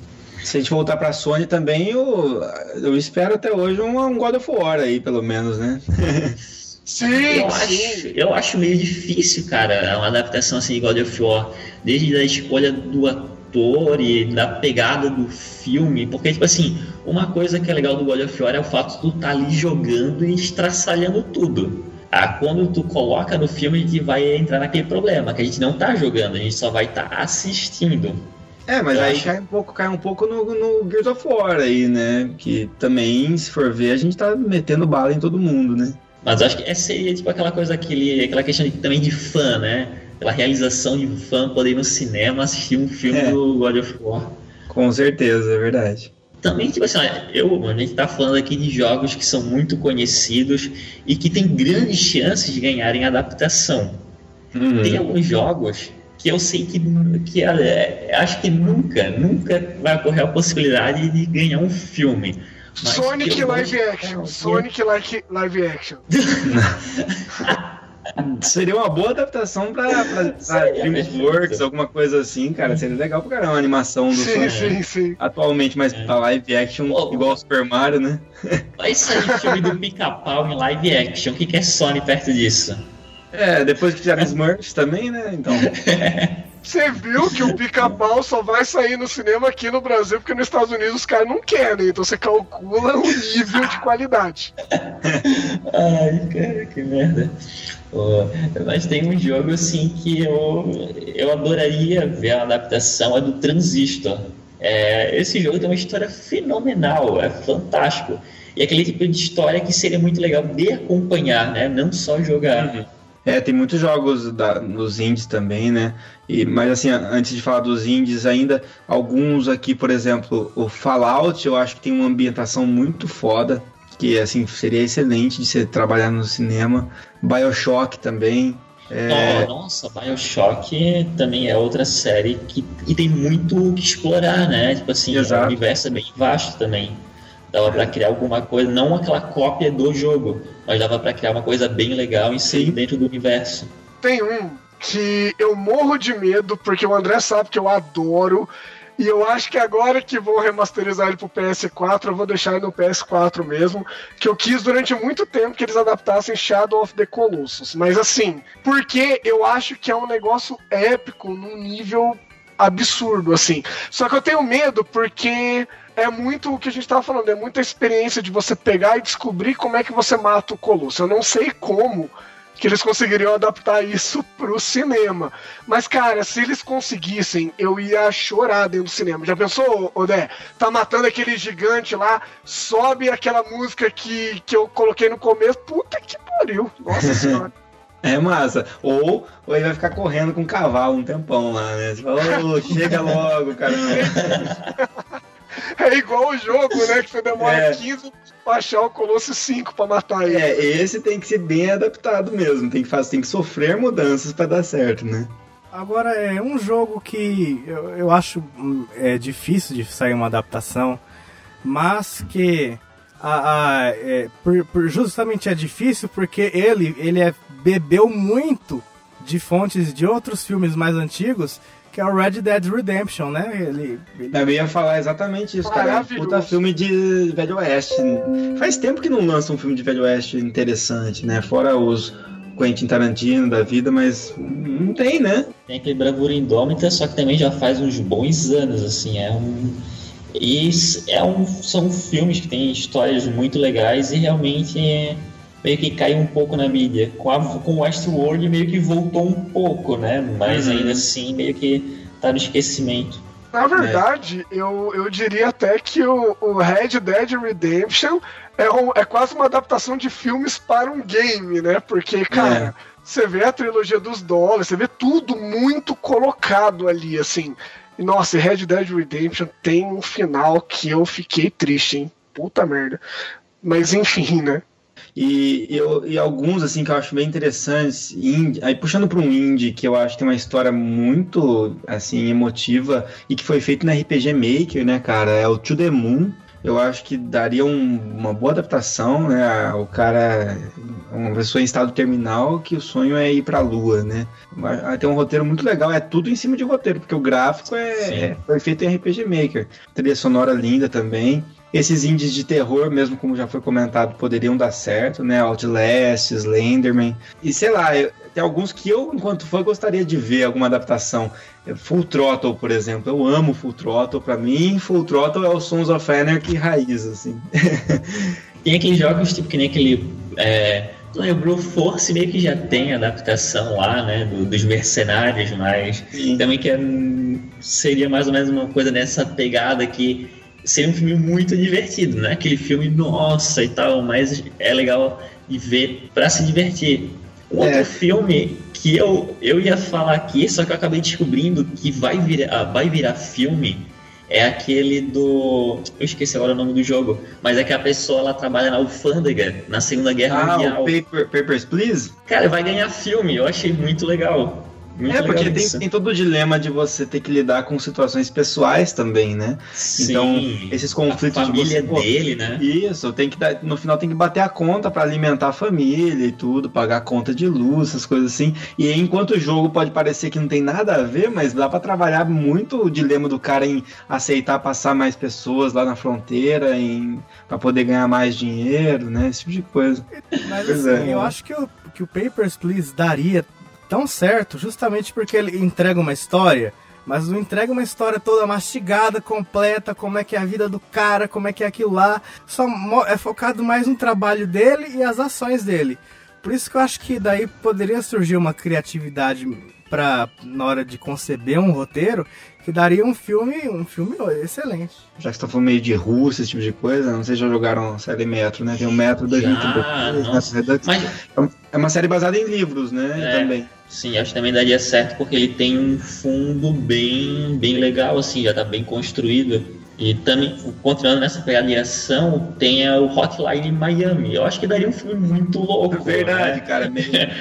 Se a gente voltar pra Sony também, eu espero até hoje um God of War aí, pelo menos, né? Sim, eu acho meio difícil, cara, uma adaptação assim de God of War, desde a escolha do ator e da pegada do filme, porque, tipo assim, uma coisa que é legal do God of War é o fato de tu estar ali jogando e estraçalhando tudo. Quando tu coloca no filme, a gente vai entrar naquele problema, que a gente não tá jogando, a gente só vai estar assistindo. Mas aí cai um pouco no Gears of War aí, né? Que também, se for ver, a gente tá metendo bala em todo mundo, né? Mas eu acho que seria tipo aquela coisa, aquela questão também de fã, né? Aquela realização de fã poder ir no cinema assistir um filme do God of War. Com certeza, é verdade. Também, tipo assim, a gente tá falando aqui de jogos que são muito conhecidos e que tem grandes chances de ganharem adaptação. Tem alguns jogos que eu sei que acho que nunca vai ocorrer a possibilidade de ganhar um filme. Sonic Live Action. Sonic Live Action. Seria uma boa adaptação pra DreamWorks, alguma coisa assim, cara. Seria legal pra caramba a animação do Sonic. Sim. Atualmente, mas pra live action, igual o Super Mario, né? Vai sair filme do Pica-Pau em live action. O que é Sony perto disso? Depois que fizeram Smurfs também, né? Então. Você viu que o Pica-Pau só vai sair no cinema aqui no Brasil porque nos Estados Unidos os caras não querem, então você calcula o nível de qualidade. Ai, cara, que merda. Mas tem um jogo assim que eu adoraria ver a adaptação, é do Transistor. Esse jogo tem uma história fenomenal, é fantástico. E é aquele tipo de história que seria muito legal de acompanhar, né? Não só jogar. Tem muitos jogos nos indies também, né? Mas assim, antes de falar dos indies ainda, alguns aqui, por exemplo, o Fallout, eu acho que tem uma ambientação muito foda, que assim, seria excelente de você trabalhar no cinema. BioShock também. Nossa, BioShock também é outra série que tem muito o que explorar, né? Tipo assim, o universo é bem vasto também. Dava pra criar alguma coisa, não aquela cópia do jogo, mas dava pra criar uma coisa bem legal em si dentro do universo. Tem um que eu morro de medo, porque o André sabe que eu adoro, e eu acho que agora que vou remasterizar ele pro PS4, eu vou deixar ele no PS4 mesmo, que eu quis durante muito tempo que eles adaptassem Shadow of the Colossus. Mas assim, porque eu acho que é um negócio épico num nível absurdo, assim. Só que eu tenho medo porque é muito o que a gente tava falando, é muita experiência de você pegar e descobrir como é que você mata o Colosso. Eu não sei como que eles conseguiriam adaptar isso pro cinema. Mas, cara, se eles conseguissem, eu ia chorar dentro do cinema. Já pensou, Odé? Tá matando aquele gigante lá, sobe aquela música que eu coloquei no começo. Puta que pariu. Nossa senhora. É massa. Ou ele vai ficar correndo com um cavalo um tempão lá, né? Você fala, chega logo, cara. É igual o jogo, né? Que você demora 15 pra achar o Colosso 5 pra matar ele. Esse tem que ser bem adaptado mesmo. Tem que sofrer mudanças pra dar certo, né? Agora, é um jogo que eu acho difícil de sair uma adaptação, mas que justamente é difícil porque ele bebeu muito de fontes de outros filmes mais antigos, que é o Red Dead Redemption, né? Eu ia falar exatamente isso, cara. É um puta filme de Velho Oeste. Faz tempo que não lança um filme de Velho Oeste interessante, né? Fora os Quentin Tarantino da vida, mas não tem, né? Tem aquele Bravura Indômita, só que também já faz uns bons anos, assim. São filmes que têm histórias muito legais e realmente meio que caiu um pouco na mídia. Com Westworld meio que voltou um pouco, né? Mas ainda assim meio que tá no esquecimento. Na verdade, eu diria até que o Red Dead Redemption é quase uma adaptação de filmes para um game, né? Porque, cara, você vê a trilogia dos dólares, você vê tudo muito colocado ali, assim. E, nossa, Red Dead Redemption tem um final que eu fiquei triste, hein? Puta merda. Mas enfim, né? E alguns, assim, que eu acho bem interessantes, aí puxando para um indie, que eu acho que tem uma história muito, assim, emotiva, e que foi feito na RPG Maker, né, cara, é o To The Moon. eu acho que daria uma boa adaptação, né? O cara, uma pessoa em estado terminal, que o sonho é ir pra Lua, né? Tem um roteiro muito legal, é tudo em cima de roteiro, porque o gráfico foi feito em RPG Maker. Trilha sonora linda também. Esses indies de terror, mesmo como já foi comentado, poderiam dar certo, né? Outlast, Slenderman. E sei lá, tem alguns que eu, enquanto fã, gostaria de ver alguma adaptação. Full Throttle, por exemplo. Eu amo Full Throttle. Pra mim, Full Throttle é o Sons of Anarchy raiz, assim. Tem aqueles jogos, tipo, que nem aquele... Lembrou Force, meio que já tem adaptação lá, né? Dos mercenários, mas Sim. também seria mais ou menos uma coisa nessa pegada que seria um filme muito divertido, né? Aquele filme, nossa, e tal, mas é legal de ver pra se divertir. Outro filme que eu ia falar aqui, só que eu acabei descobrindo que vai virar filme, é aquele do... Eu esqueci agora o nome do jogo, mas é que a pessoa, ela trabalha na alfândega, na Segunda Guerra Mundial. O Papers, Please? Cara, vai ganhar filme, eu achei muito legal. Porque tem todo o dilema de você ter que lidar com situações pessoais também, né? Sim, então, esses conflitos a família de você, dele, né? Isso, no final tem que bater a conta pra alimentar a família e tudo, pagar a conta de luz, essas coisas assim. E enquanto o jogo pode parecer que não tem nada a ver, mas dá pra trabalhar muito o dilema do cara em aceitar passar mais pessoas lá na fronteira, pra poder ganhar mais dinheiro, né? Esse tipo de coisa. Mas assim, eu acho que o Papers, Please daria tão certo justamente porque ele entrega uma história, mas não entrega uma história toda mastigada, completa, como é que é a vida do cara, como é que é aquilo lá. Só é focado mais no trabalho dele e as ações dele. Por isso que eu acho que daí poderia surgir uma criatividade na hora de conceber um roteiro, que daria um filme excelente. Já que você tá falando meio de Rússia, esse tipo de coisa, não sei se já jogaram a série Metro, né? Tem o Metro da gente. É uma série baseada em livros, né? Também. Sim, acho que também daria certo, porque ele tem um fundo bem legal, assim, já tá bem construído. E também, continuando nessa pegada de ação, tem o Hotline Miami. Eu acho que daria um filme muito louco. É verdade, né? cara.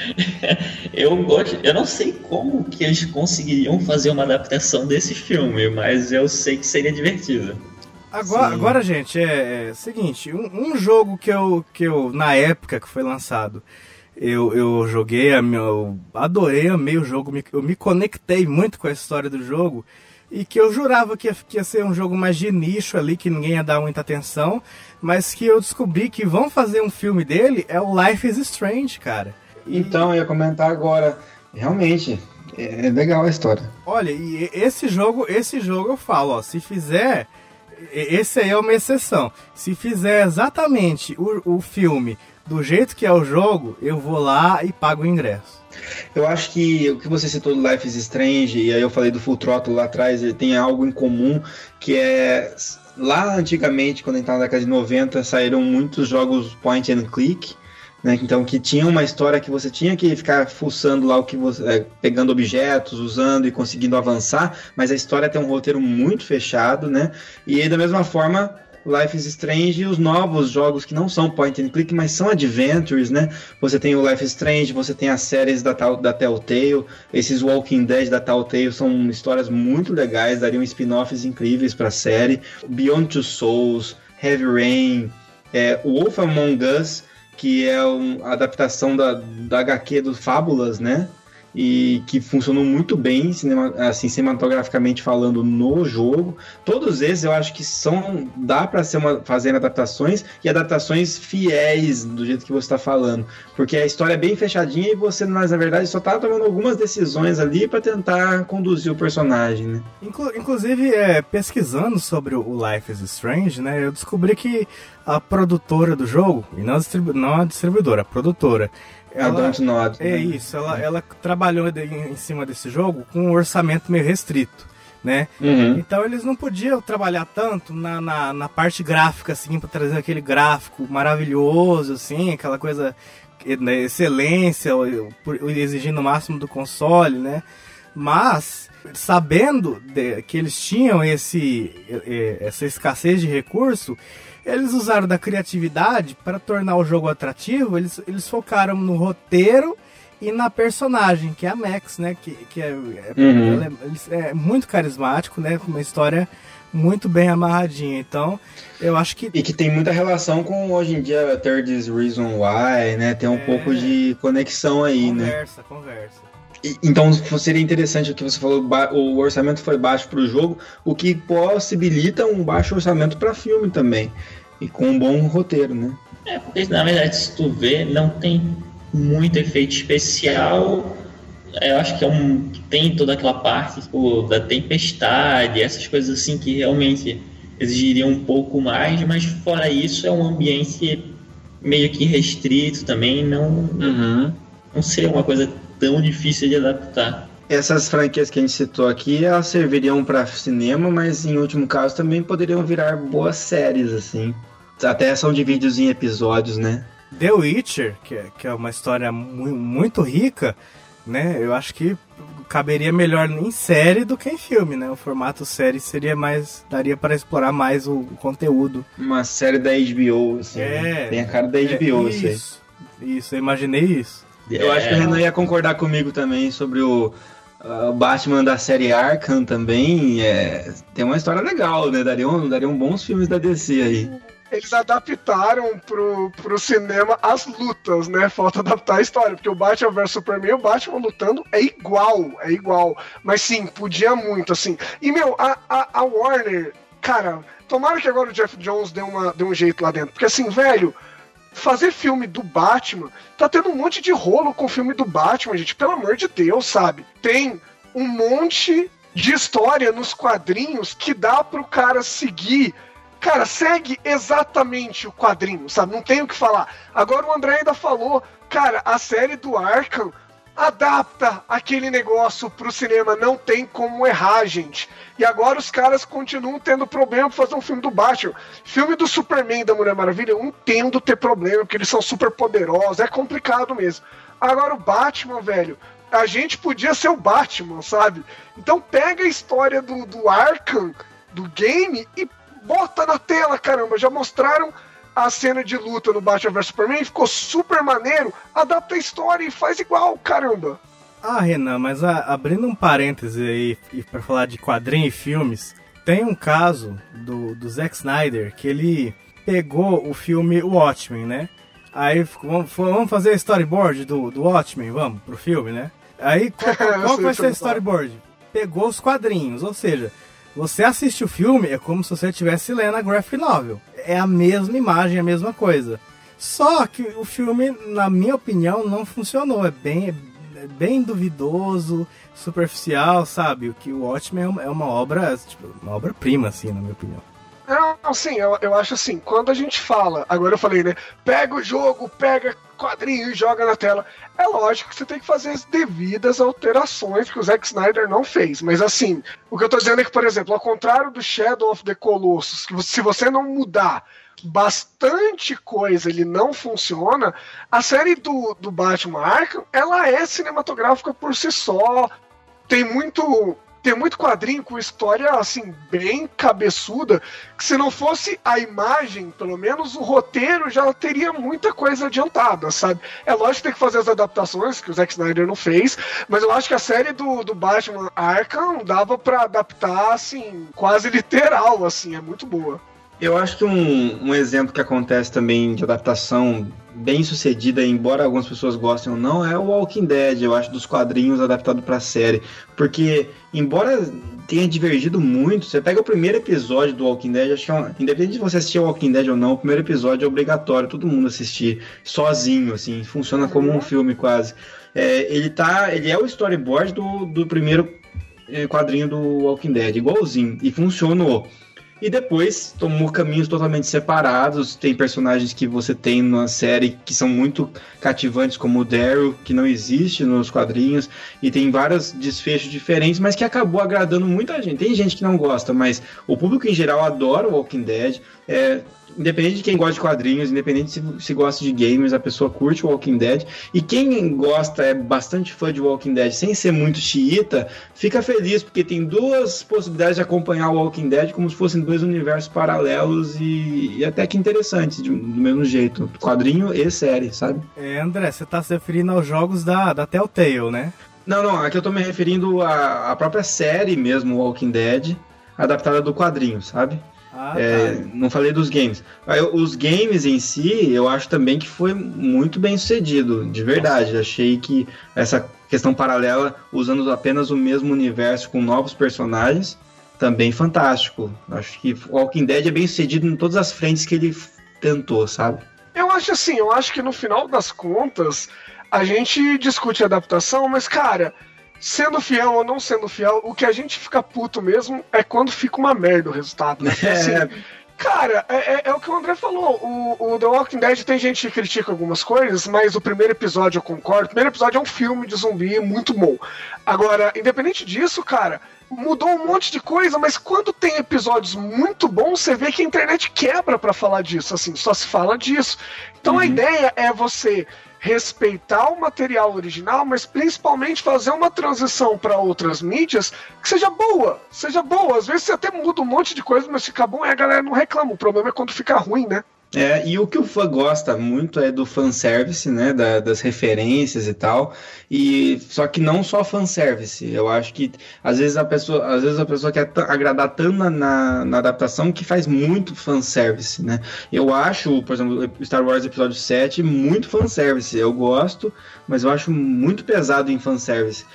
Eu não sei como que eles conseguiriam fazer uma adaptação desse filme, mas eu sei que seria divertido. Agora gente, é seguinte, um jogo que eu, na época que foi lançado, eu joguei, eu adorei, amei o jogo, eu me conectei muito com a história do jogo, e que eu jurava que ia ser um jogo mais de nicho ali, que ninguém ia dar muita atenção, mas que eu descobri que vão fazer um filme dele, é o Life is Strange, cara. Então, eu ia comentar agora, realmente, é legal a história. Olha, e esse jogo eu falo, ó, se fizer, esse aí é uma exceção, se fizer exatamente o filme do jeito que é o jogo, eu vou lá e pago o ingresso. Eu acho que o que você citou do Life is Strange, e aí eu falei do Full Throttle lá atrás, ele tem algo em comum, que é... Lá antigamente, quando a gente estava na década de 90, saíram muitos jogos point and click, né? Então, que tinha uma história que você tinha que ficar fuçando lá o que você... pegando objetos, usando e conseguindo avançar, mas a história tem um roteiro muito fechado, né? E aí, da mesma forma... Life is Strange e os novos jogos que não são point and click, mas são adventures, né? Você tem o Life is Strange, você tem as séries da Telltale, esses Walking Dead da Telltale são histórias muito legais, dariam spin-offs incríveis para a série. Beyond Two Souls, Heavy Rain, Wolf Among Us, que é a adaptação da HQ do Fábulas, né? E que funcionou muito bem cinematograficamente falando no jogo. Todos esses eu acho que dá para fazer adaptações e adaptações fiéis do jeito que você está falando, porque a história é bem fechadinha e você, mas na verdade, só tá tomando algumas decisões ali para tentar conduzir o personagem, né? Inclusive, pesquisando sobre o Life is Strange, né, eu descobri que a produtora do jogo, e não a distribuidora, a produtora, isso, ela trabalhou em cima desse jogo com um orçamento meio restrito, né? Uhum. Então eles não podiam trabalhar tanto na parte gráfica, assim, para trazer aquele gráfico maravilhoso, assim, aquela coisa, né, excelência, exigindo o máximo do console, né? Mas, sabendo que eles tinham essa escassez de recurso, eles usaram da criatividade para tornar o jogo atrativo. Eles focaram no roteiro e na personagem, que é a Max, né? Ela é muito carismático, né? Com uma história muito bem amarradinha. Então, eu acho que... E que tem muita relação com, hoje em dia, 30 Reasons Why, né? Tem um pouco de conexão aí, Conversa. Então seria interessante o que você falou, o orçamento foi baixo para o jogo, o que possibilita um baixo orçamento para filme também, e com um bom roteiro, né? Porque na verdade, se tu vê, não tem muito efeito especial. Eu acho que tem toda aquela parte da tempestade, essas coisas assim que realmente exigiriam um pouco mais, mas fora isso é um ambiente meio que restrito também, não seria uma coisa tão difícil de adaptar. Essas franquias que a gente citou aqui, elas serviriam para cinema, mas em último caso também poderiam virar boas séries, assim. Até são divididos em episódios, né? The Witcher, que é uma história muito rica, né? Eu acho que caberia melhor em série do que em filme, né? O formato série daria para explorar mais o conteúdo. Uma série da HBO, assim. Tem a cara da HBO, Isso, eu imaginei isso. Eu acho que o Renan ia concordar comigo também sobre o Batman da série Arkham também. Tem uma história legal, né? Dariam bons filmes da DC aí. Eles adaptaram pro cinema as lutas, né? Falta adaptar a história, porque o Batman vs Superman, o Batman lutando é igual. Mas sim, podia muito, assim. E, a Warner, cara, tomara que agora o Jeff Jones dê um jeito lá dentro. Porque, assim, velho, fazer filme do Batman, tá tendo um monte de rolo com o filme do Batman, gente, pelo amor de Deus, sabe? Tem um monte de história nos quadrinhos que dá pro cara seguir. Cara, segue exatamente o quadrinho, sabe? Não tem o que falar. Agora o André ainda falou, cara, a série do Arkham adapta aquele negócio pro cinema, não tem como errar, gente. E agora os caras continuam tendo problema pra fazer um filme do Batman. Filme do Superman e da Mulher Maravilha, eu entendo ter problema, porque eles são super poderosos, é complicado mesmo. Agora o Batman, velho, a gente podia ser o Batman, sabe? Então pega a história do Arkham, do game, e bota na tela, caramba. Já mostraram a cena de luta no Batman vs Superman, ficou super maneiro. Adapta a história e faz igual, caramba. Ah, Renan, mas abrindo um parêntese aí pra falar de quadrinhos e filmes, tem um caso do Zack Snyder que ele pegou o filme Watchmen, né? Aí vamos fazer storyboard do Watchmen, vamos, pro filme, né? Aí qual vai ser o storyboard? Pegou os quadrinhos, ou seja, você assiste o filme, é como se você estivesse lendo a graphic novel. É a mesma imagem, a mesma coisa. Só que o filme, na minha opinião, não funcionou. É bem duvidoso, superficial, sabe? O que o Watchmen é uma obra, uma obra-prima, assim, na minha opinião. Não, sim, eu acho assim, quando a gente fala, agora eu falei, né, pega o jogo, pega quadrinho e joga na tela, é lógico que você tem que fazer as devidas alterações que o Zack Snyder não fez, mas assim, o que eu tô dizendo é que, por exemplo, ao contrário do Shadow of the Colossus, que se você não mudar bastante coisa, ele não funciona, a série do Batman Arkham, ela é cinematográfica por si só, tem muito quadrinho com história, assim, bem cabeçuda, que se não fosse a imagem, pelo menos o roteiro já teria muita coisa adiantada, sabe? É lógico que tem que fazer as adaptações, que o Zack Snyder não fez, mas eu acho que a série do Batman Arkham dava pra adaptar, assim, quase literal, assim, é muito boa. Eu acho que um exemplo que acontece também de adaptação bem sucedida, embora algumas pessoas gostem ou não, é o Walking Dead, eu acho, dos quadrinhos adaptado pra série. Porque, embora tenha divergido muito, você pega o primeiro episódio do Walking Dead, acho que independente de você assistir o Walking Dead ou não, o primeiro episódio é obrigatório, todo mundo assistir sozinho, assim, funciona como um filme quase. Ele é o storyboard do primeiro quadrinho do Walking Dead, igualzinho, e funcionou. E depois tomou caminhos totalmente separados. Tem personagens que você tem na série que são muito cativantes, como o Daryl, que não existe nos quadrinhos. E tem vários desfechos diferentes, mas que acabou agradando muita gente. Tem gente que não gosta, mas o público em geral adora o Walking Dead. independente de quem gosta de quadrinhos, independente se gosta de games, a pessoa curte Walking Dead. E quem gosta, é bastante fã de Walking Dead, sem ser muito xiita, fica feliz, porque tem duas possibilidades de acompanhar o Walking Dead como se fossem dois universos paralelos e até que interessantes, do mesmo jeito. Quadrinho e série, sabe? André, você tá se referindo aos jogos da Telltale, né? Não, aqui eu tô me referindo à própria série mesmo, Walking Dead, adaptada do quadrinho, sabe? Tá. Não falei dos games. Os games em si, eu acho também que foi muito bem sucedido, de verdade. Achei que essa questão paralela, usando apenas o mesmo universo com novos personagens, também fantástico. Acho que Walking Dead é bem sucedido em todas as frentes que ele tentou, sabe? Eu acho que no final das contas, a gente discute a adaptação, mas, cara, sendo fiel ou não sendo fiel, o que a gente fica puto mesmo é quando fica uma merda o resultado. Né? Assim, cara, é o que o André falou. O The Walking Dead tem gente que critica algumas coisas, mas o primeiro episódio eu concordo. O primeiro episódio é um filme de zumbi muito bom. Agora, independente disso, cara, mudou um monte de coisa, mas quando tem episódios muito bons, você vê que a internet quebra pra falar disso, assim, só se fala disso. Então a ideia é você respeitar o material original, mas principalmente fazer uma transição para outras mídias que seja boa. Às vezes você até muda um monte de coisa, mas fica bom e a galera não reclama. O problema é quando fica ruim, né? E o que o fã gosta muito é do fanservice, né, das referências e tal, só que não só fanservice. Eu acho que às vezes a pessoa quer agradar tanto na adaptação que faz muito fanservice, né. Eu acho, por exemplo, Star Wars Episódio 7 muito fanservice. Eu gosto, mas eu acho muito pesado em fanservice.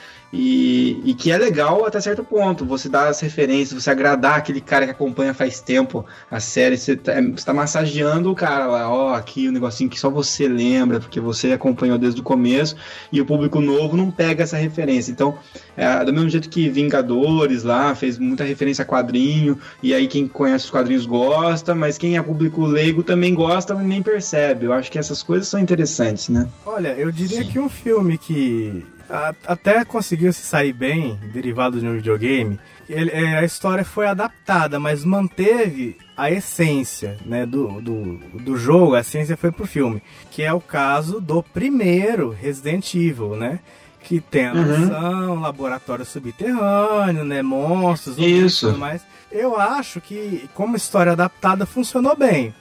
E que é legal até certo ponto, você dar as referências, você agradar aquele cara que acompanha faz tempo a série, você tá massageando o cara lá, aqui o negocinho que só você lembra, porque você acompanhou desde o começo, e o público novo não pega essa referência. Então, do mesmo jeito que Vingadores lá, fez muita referência a quadrinho, e aí quem conhece os quadrinhos gosta, mas quem é público leigo também gosta, mas nem percebe. Eu acho que essas coisas são interessantes, né? Olha, eu diria que um filme que até conseguiu se sair bem, derivado de um videogame, a história foi adaptada, mas manteve a essência, né, do jogo, a essência foi pro filme, que é o caso do primeiro Resident Evil, né, que tem a ação, laboratório subterrâneo, né, monstros, tudo mais. Eu acho que, como história adaptada, funcionou bem.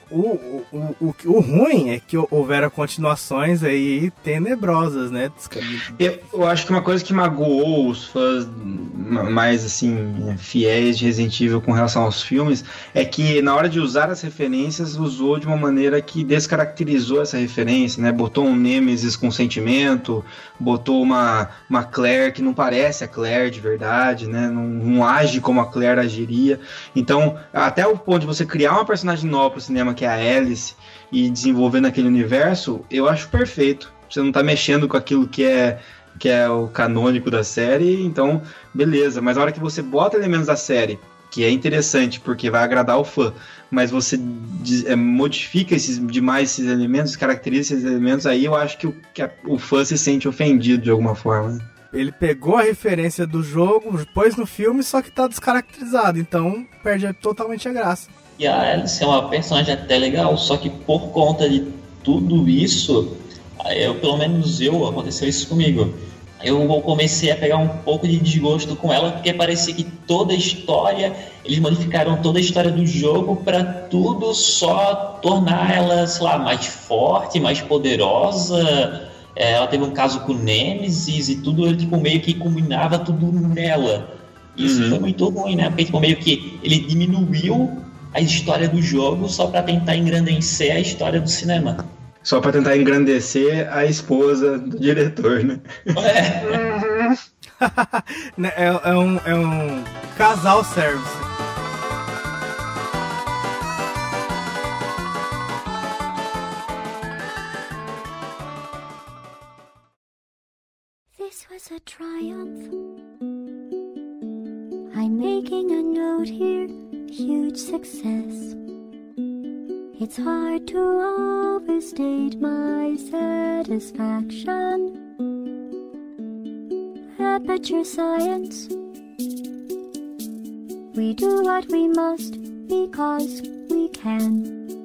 O ruim é que houveram continuações aí tenebrosas, né? Eu acho que uma coisa que magoou os fãs mais, assim, fiéis de Resident Evil com relação aos filmes é que na hora de usar as referências, usou de uma maneira que descaracterizou essa referência, né? Botou um Nemesis com sentimento, botou uma Claire que não parece a Claire de verdade, né? Não age como a Claire agiria. Então, até o ponto de você criar uma personagem nova pro cinema, que é a Alice, e desenvolver naquele universo, eu acho perfeito. Você não tá mexendo com aquilo que é o canônico da série, então beleza, mas a hora que você bota elementos da série, que é interessante porque vai agradar o fã, mas você modifica demais esses elementos, caracteriza esses elementos, aí eu acho que o fã se sente ofendido de alguma forma. Ele pegou a referência do jogo, pôs no filme, só que tá descaracterizado, então perde totalmente a graça. E a Alice é uma personagem até legal, só que por conta de tudo isso, aconteceu isso comigo. Eu comecei a pegar um pouco de desgosto com ela, porque parecia que toda a história, eles modificaram toda a história do jogo para tudo só tornar ela, sei lá, mais forte, mais poderosa. Ela teve um caso com o Nemesis e tudo, tipo, meio que combinava tudo nela. Isso foi muito ruim, né? Porque tipo, meio que ele diminuiu a história do jogo só para tentar engrandecer a história do cinema. Só para tentar engrandecer a esposa do diretor, né? É um casal service. This was a triumph. I'm making a note here. Huge success. It's hard to overstate my satisfaction. Aperture science. We do what we must because we can.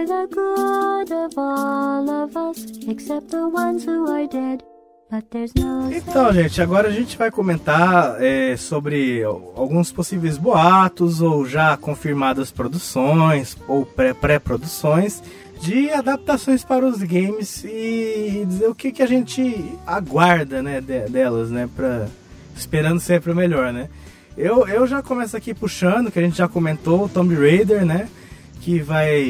the good of all of us, except the ones who are dead. But there's no... Então, gente, agora a gente vai comentar sobre alguns possíveis boatos ou já confirmadas produções ou pré-produções de adaptações para os games e dizer o que a gente aguarda, né, delas, né, esperando sempre o melhor, né. Eu já começo aqui puxando, que a gente já comentou, o Tomb Raider, né, que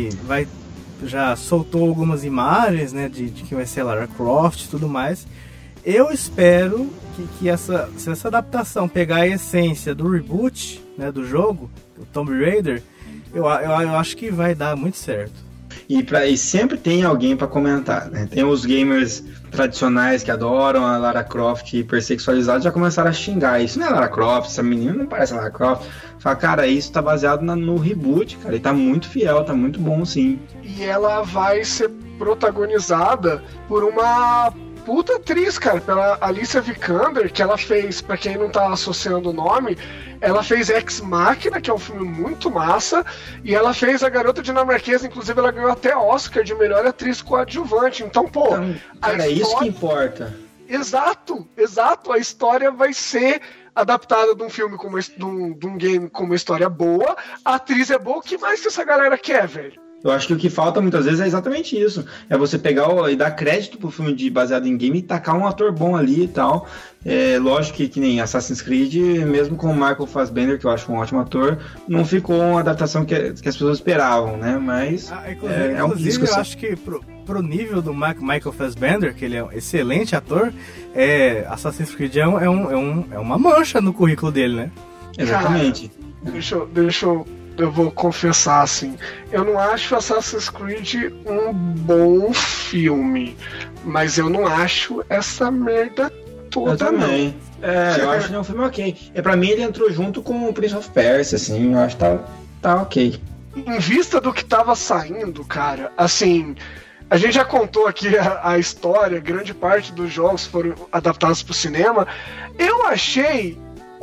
já soltou algumas imagens, né, de que vai ser Lara Croft e tudo mais. Eu espero que se essa adaptação pegar a essência do reboot, né, do jogo, do Tomb Raider, eu acho que vai dar muito certo. E sempre tem alguém para comentar, né? Tem os gamers tradicionais que adoram a Lara Croft hipersexualizada, já começaram a xingar. Isso não é Lara Croft, essa menina não parece a Lara Croft. Fala, cara, isso tá baseado no reboot, cara. Ele tá muito fiel, tá muito bom, sim. E ela vai ser protagonizada por uma puta atriz, cara, pela Alicia Vikander, que ela fez, pra quem não tá associando o nome, ela fez Ex Machina, que é um filme muito massa, e ela fez A Garota Dinamarquesa, inclusive ela ganhou até Oscar de melhor atriz coadjuvante. Então, pô... Então, cara, é isso que importa. Exato. A história vai ser adaptada de um filme, de um game com uma história boa, a atriz é boa, o que mais que essa galera quer, velho? Eu acho que o que falta muitas vezes é exatamente isso. É você pegar e dar crédito pro filme baseado em game e tacar um ator bom ali e tal. É lógico que nem Assassin's Creed, mesmo com o Michael Fassbender, que eu acho um ótimo ator, não ficou uma adaptação que as pessoas esperavam, né? Mas é um risco. Eu acho que pro nível do Michael Fassbender, que ele é um excelente ator, Assassin's Creed é uma mancha no currículo dele, né? Exatamente. Cara, eu vou confessar assim, eu não acho Assassin's Creed um bom filme, mas eu não acho essa merda toda, eu também. Não. Eu acho que é um filme ok. Pra mim ele entrou junto com o Prince of Persia, assim, eu acho que tá ok. Em vista do que tava saindo, cara, assim, a gente já contou aqui a história, grande parte dos jogos foram adaptados pro cinema, eu achei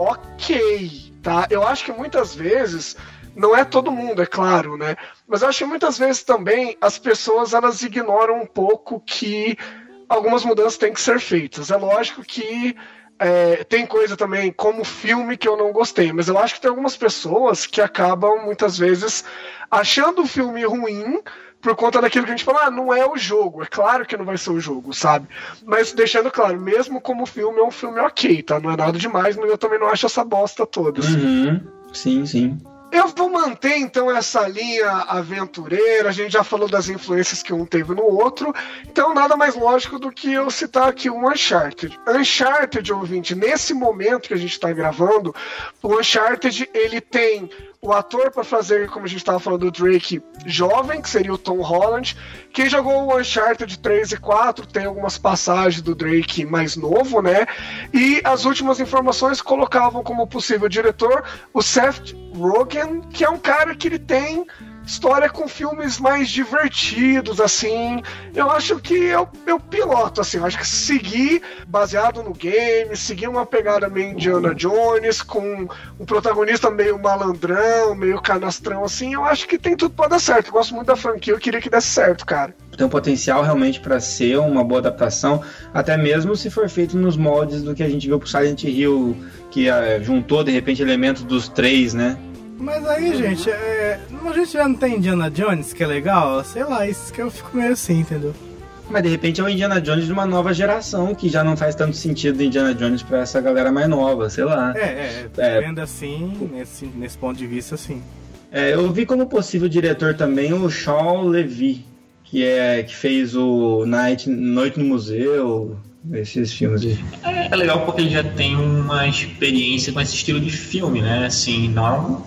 ok, tá? Eu acho que muitas vezes... Não é todo mundo, é claro, né? Mas eu acho que muitas vezes também as pessoas elas ignoram um pouco que algumas mudanças têm que ser feitas. É lógico que tem coisa também como filme que eu não gostei, mas eu acho que tem algumas pessoas que acabam muitas vezes achando o filme ruim por conta daquilo que a gente fala, não é o jogo. É claro que não vai ser o jogo, sabe? Mas deixando claro, mesmo como filme, é um filme ok, tá? Não é nada demais, mas eu também não acho essa bosta toda. Uhum. Sim. Eu vou manter, então, essa linha aventureira. A gente já falou das influências que um teve no outro. Então, nada mais lógico do que eu citar aqui o Uncharted. Uncharted, ouvinte, nesse momento que a gente está gravando, o Uncharted, ele tem o ator para fazer, como a gente estava falando, o Drake jovem, que seria o Tom Holland. Quem jogou o Uncharted 3 e 4 tem algumas passagens do Drake mais novo, né? E as últimas informações colocavam como possível diretor o Seth Rogen, que é um cara que ele tem história com filmes mais divertidos, assim. Eu acho que eu piloto, assim. Eu acho que seguir baseado no game, seguir uma pegada meio Indiana Jones, com um protagonista meio malandrão, meio canastrão, assim, eu acho que tem tudo pra dar certo. Eu gosto muito da franquia, eu queria que desse certo, cara. Tem um potencial realmente para ser uma boa adaptação, até mesmo se for feito nos moldes do que a gente viu pro Silent Hill, que juntou, de repente, elementos dos 3, né? Mas aí, gente, a gente já não tem Indiana Jones, que é legal? Sei lá, isso que eu fico meio assim, entendeu? Mas de repente é o Indiana Jones de uma nova geração, que já não faz tanto sentido do Indiana Jones pra essa galera mais nova, sei lá. Vendo assim, nesse ponto de vista, assim. Eu vi como possível diretor também o Shawn Levy, que fez o Noite no Museu, esses filmes aí. É legal porque ele já tem uma experiência com esse estilo de filme, né? Assim, não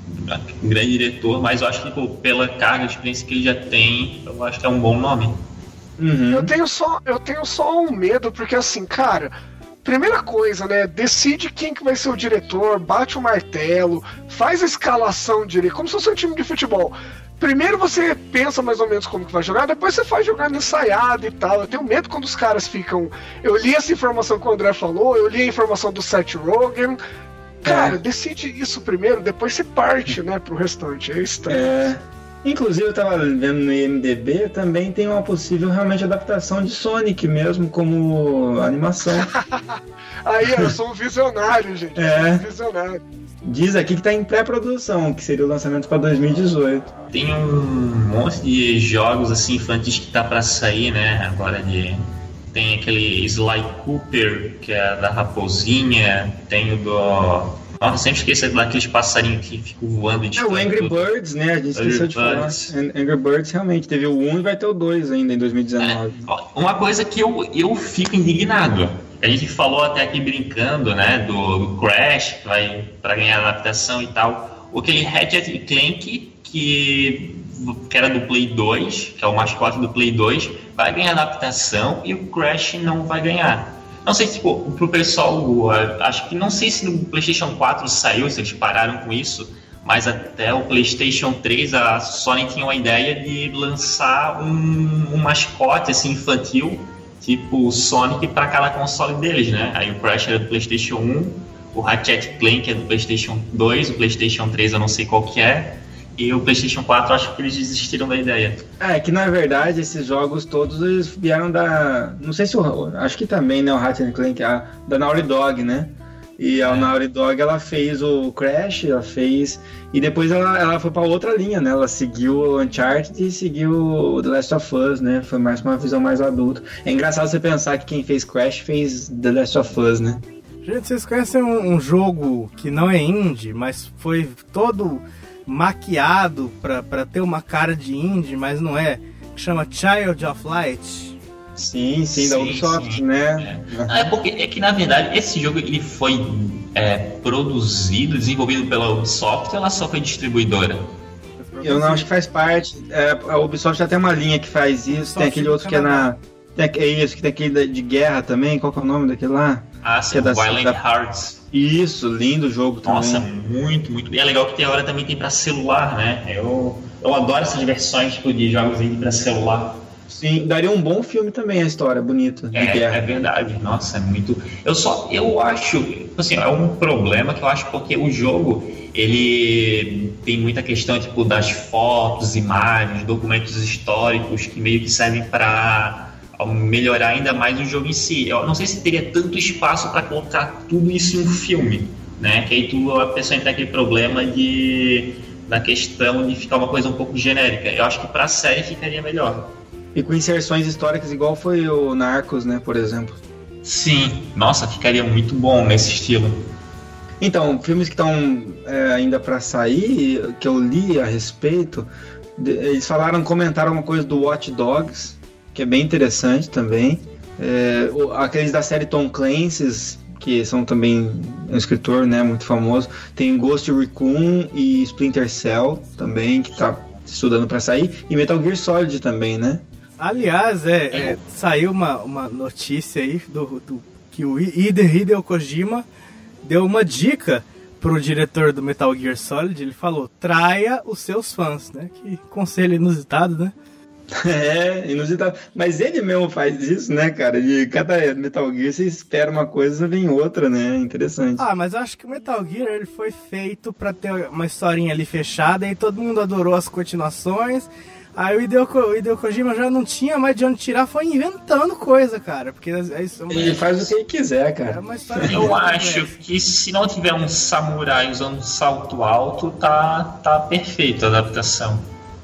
um grande diretor, mas eu acho que pela carga de experiência que ele já tem, eu acho que é um bom nome. Uhum. Eu tenho só um medo, porque assim, cara, primeira coisa, né, decide quem que vai ser o diretor, bate o martelo, faz a escalação direito, como se fosse um time de futebol. Primeiro você pensa mais ou menos como que vai jogar, depois você faz jogando ensaiado e tal. Eu tenho medo quando os caras ficam... Eu li essa informação que o André falou, eu li a informação do Seth Rogen. Cara, decide isso primeiro, depois você parte, né, pro restante. É estranho. Inclusive, eu tava vendo no IMDb, também tem uma possível realmente adaptação de Sonic mesmo, como animação. Aí, eu sou um visionário, gente. Visionário. Diz aqui que tá em pré-produção, que seria o lançamento para 2018. Tem um monte de jogos assim infantis que tá pra sair, né? Agora tem aquele Sly Cooper, que é da Raposinha, tem o do... Nossa, sempre esqueço daqueles passarinhos que ficam voando de o Angry Birds, né? A gente esqueceu de falar. Angry Birds realmente teve o 1 e vai ter o 2 ainda em 2019. Uma coisa que eu fico indignado. A gente falou até aqui brincando, né? Do Crash, que vai pra ganhar adaptação e tal. Aquele Ratchet & Clank, que era do Play 2, que é o mascote do Play 2, vai ganhar adaptação e o Crash não vai ganhar. Não sei se, pro pessoal, acho que não sei se no PlayStation 4 saiu, se eles pararam com isso, mas até o PlayStation 3 a Sony tinha uma ideia de lançar um mascote assim, infantil, tipo o Sonic, para cada console deles, né? Aí o Crash era do PlayStation 1, o Ratchet & Clank é do PlayStation 2, o PlayStation 3 eu não sei qual que é, e o PlayStation 4 acho que eles desistiram da ideia. É que na verdade esses jogos todos eles vieram da... Não sei se acho que também, né, o Ratchet & Clank, da Naughty Dog, né? E a Naughty Dog ela fez o Crash, ela fez... E depois ela foi pra outra linha, né? Ela seguiu o Uncharted e seguiu o The Last of Us, né? Foi mais uma visão mais adulta. É engraçado você pensar que quem fez Crash fez The Last of Us, né? Gente, vocês conhecem um jogo que não é indie, mas foi todo maquiado pra ter uma cara de indie, mas não é, que chama Child of Light? Sim, da Ubisoft, né? Porque é que na verdade esse jogo ele foi produzido, desenvolvido pela Ubisoft, ou ela só foi distribuidora? Eu não acho que faz parte. A Ubisoft já tem uma linha que faz isso, tem aquele outro que é na... que tem aquele de guerra também, qual que é o nome daquele lá? Sim, Violent Hearts. Isso, lindo jogo também. Nossa, muito. E é legal que tem agora também tem pra celular, né? Eu adoro essas versões tipo, de jogos indie pra celular. Sim, daria um bom filme também a história, bonita. É verdade, nossa, é muito... Eu acho, assim, é um problema que eu acho porque o jogo, ele tem muita questão, tipo, das fotos, imagens, documentos históricos que meio que servem pra melhorar ainda mais o jogo em si. Eu não sei se teria tanto espaço para colocar tudo isso em um filme, né? Que aí a pessoa entra naquele problema da questão de ficar uma coisa um pouco genérica. Eu acho que para a série ficaria melhor. E com inserções históricas igual foi o Narcos, né, por exemplo. Sim, nossa, ficaria muito bom nesse estilo. Então, filmes que estão ainda para sair, que eu li a respeito, eles comentaram uma coisa do Watch Dogs, que é bem interessante também. Aqueles da série Tom Clancy's, que são também um escritor, né, muito famoso. Tem Ghost Recon e Splinter Cell também, que tá estudando para sair. E Metal Gear Solid também, né? Aliás, saiu uma notícia aí que o Hideo Kojima deu uma dica pro diretor do Metal Gear Solid. Ele falou, traia os seus fãs, né? Que conselho inusitado, né? Inusitado. Mas ele mesmo faz isso, né, cara? De cada Metal Gear você espera uma coisa, vem outra, né? Interessante. Mas eu acho que o Metal Gear ele foi feito pra ter uma historinha ali fechada e todo mundo adorou as continuações. Aí o Hideo Kojima já não tinha mais de onde tirar, foi inventando coisa, cara. Porque ele faz o que ele quiser, cara. Eu acho que se não tiver um samurai usando um salto alto, tá perfeito a adaptação.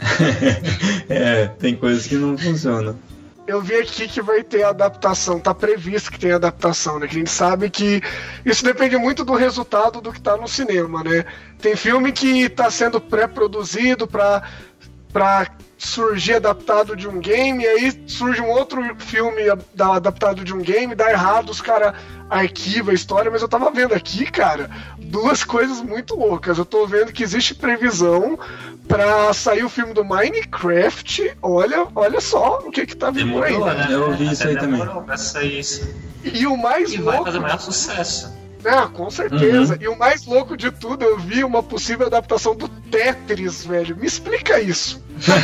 Tem coisas que não funcionam. Eu vi aqui que vai ter adaptação, tá previsto que tem adaptação, né? Que a gente sabe que isso depende muito do resultado do que tá no cinema, né? Tem filme que tá sendo pré-produzido pra surgir adaptado de um game, e aí surge um outro filme adaptado de um game, dá errado, os caras arquivam a história, mas eu tava vendo aqui, cara, duas coisas muito loucas. Eu tô vendo que existe previsão pra sair o filme do Minecraft. Olha só o que tá vindo aí. Né? Eu vi isso aí também. Pra sair isso. E o mais louco... vai fazer o maior sucesso. Com certeza. Uhum. E o mais louco de tudo, eu vi uma possível adaptação do Tetris, velho. Me explica isso.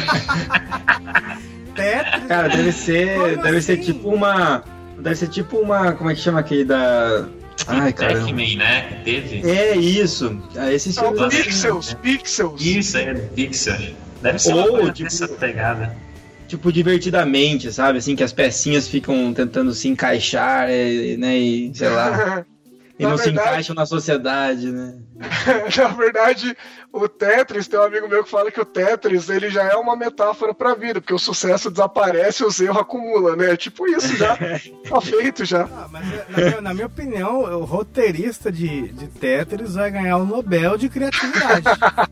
Tetris? Cara, deve ser tipo uma... Deve ser tipo uma... Como é que chama aquele da... Ai, cara. Pac-Man, né? Que teve. É isso. Esses filmes Pixels. Isso, Pixels. Deve ser Ou, uma coisa tipo, dessa pegada. Tipo, divertidamente, sabe? Assim, que as pecinhas ficam tentando se encaixar, né? E, sei lá, e não se encaixam na sociedade, né? Na verdade, o Tetris, tem um amigo meu que fala que o Tetris, ele já é uma metáfora pra vida, porque o sucesso desaparece e os erros acumulam, né? Tipo isso, já tá feito já. Mas na minha opinião, o roteirista de Tetris vai ganhar o Nobel de criatividade.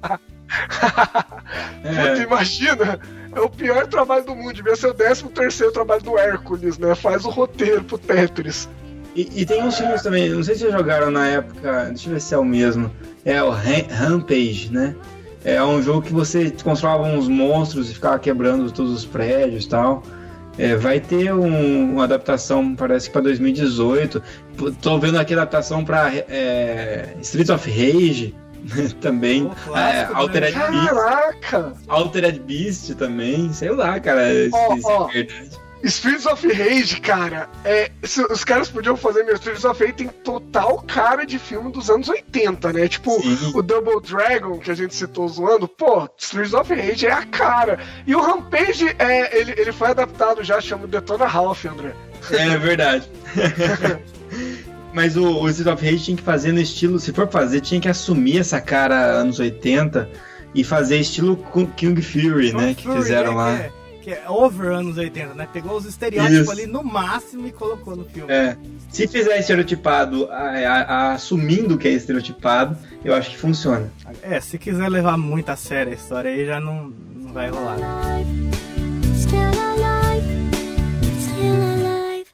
Puta, imagina, é o pior trabalho do mundo, devia ser o 13º trabalho do Hércules, né? Faz o roteiro pro Tetris. E tem uns filmes também, não sei se vocês jogaram na época, deixa eu ver se é o mesmo, é o Rampage, né? É um jogo que você controlava uns monstros e ficava quebrando todos os prédios e tal. Vai ter uma adaptação, parece que para 2018. Tô vendo aqui a adaptação para Streets of Rage também. Altered Beast. Caraca! Altered Beast também, sei lá, cara. Se é verdade. Streets of Rage, cara, os caras podiam fazer meu Streets of Rage tem total cara de filme dos anos 80, né? Tipo, sim, o Double Dragon, que a gente citou zoando, pô, Streets of Rage é a cara. E o Rampage, ele foi adaptado já, chama Detona Ralph, André. É verdade. Mas o Streets of Rage tinha que fazer no estilo, se for fazer, tinha que assumir essa cara anos 80 e fazer estilo Kung Fury, né? Que fizeram lá. Que é over anos 80, né? Pegou os estereótipos ali no máximo e colocou no filme. Se fizer estereotipado, assumindo que é estereotipado, eu acho que funciona. Se quiser levar muito a sério a história aí, já não vai rolar. Still alive, still alive.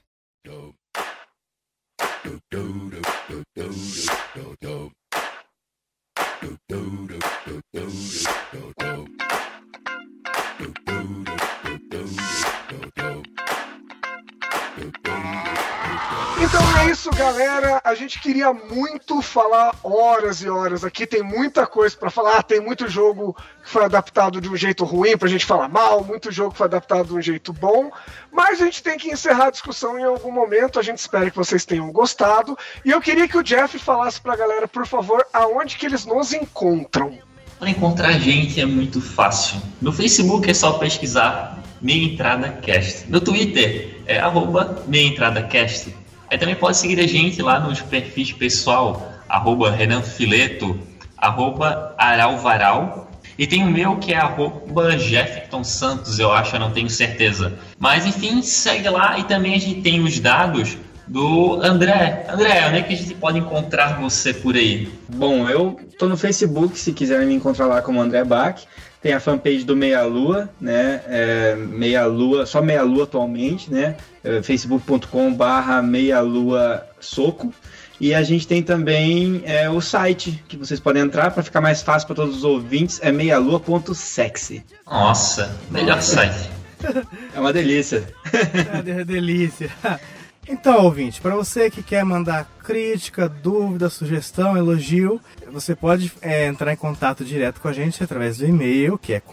Então é isso, galera. A gente queria muito falar horas e horas aqui. Tem muita coisa pra falar. Tem muito jogo que foi adaptado de um jeito ruim pra gente falar mal, muito jogo que foi adaptado de um jeito bom. Mas a gente tem que encerrar a discussão em algum momento. A gente espera que vocês tenham gostado. E eu queria que o Jeff falasse pra galera, por favor, aonde que eles nos encontram. Para encontrar a gente é muito fácil. No Facebook é só pesquisar Meia Entrada Cast. No Twitter é @MeiaEntradaCast. Aí também pode seguir a gente lá nos perfis pessoal, @RenanFileto, @AralVaral. E tem o meu que é @JeffingtonSantos, eu acho, eu não tenho certeza. Mas enfim, segue lá e também a gente tem os dados do André. André, onde é que a gente pode encontrar você por aí? Bom, eu tô no Facebook, se quiserem me encontrar lá como André Bach. Tem a fanpage do Meia Lua, né? Meia Lua, só Meia Lua atualmente, né? facebook.com/meialuasoco. E a gente tem também o site que vocês podem entrar para ficar mais fácil para todos os ouvintes, é meialua.sexy. Nossa, melhor site. É uma delícia. É delícia. Então, ouvinte, para você que quer mandar crítica, dúvida, sugestão, elogio, você pode entrar em contato direto com a gente através do e-mail, que é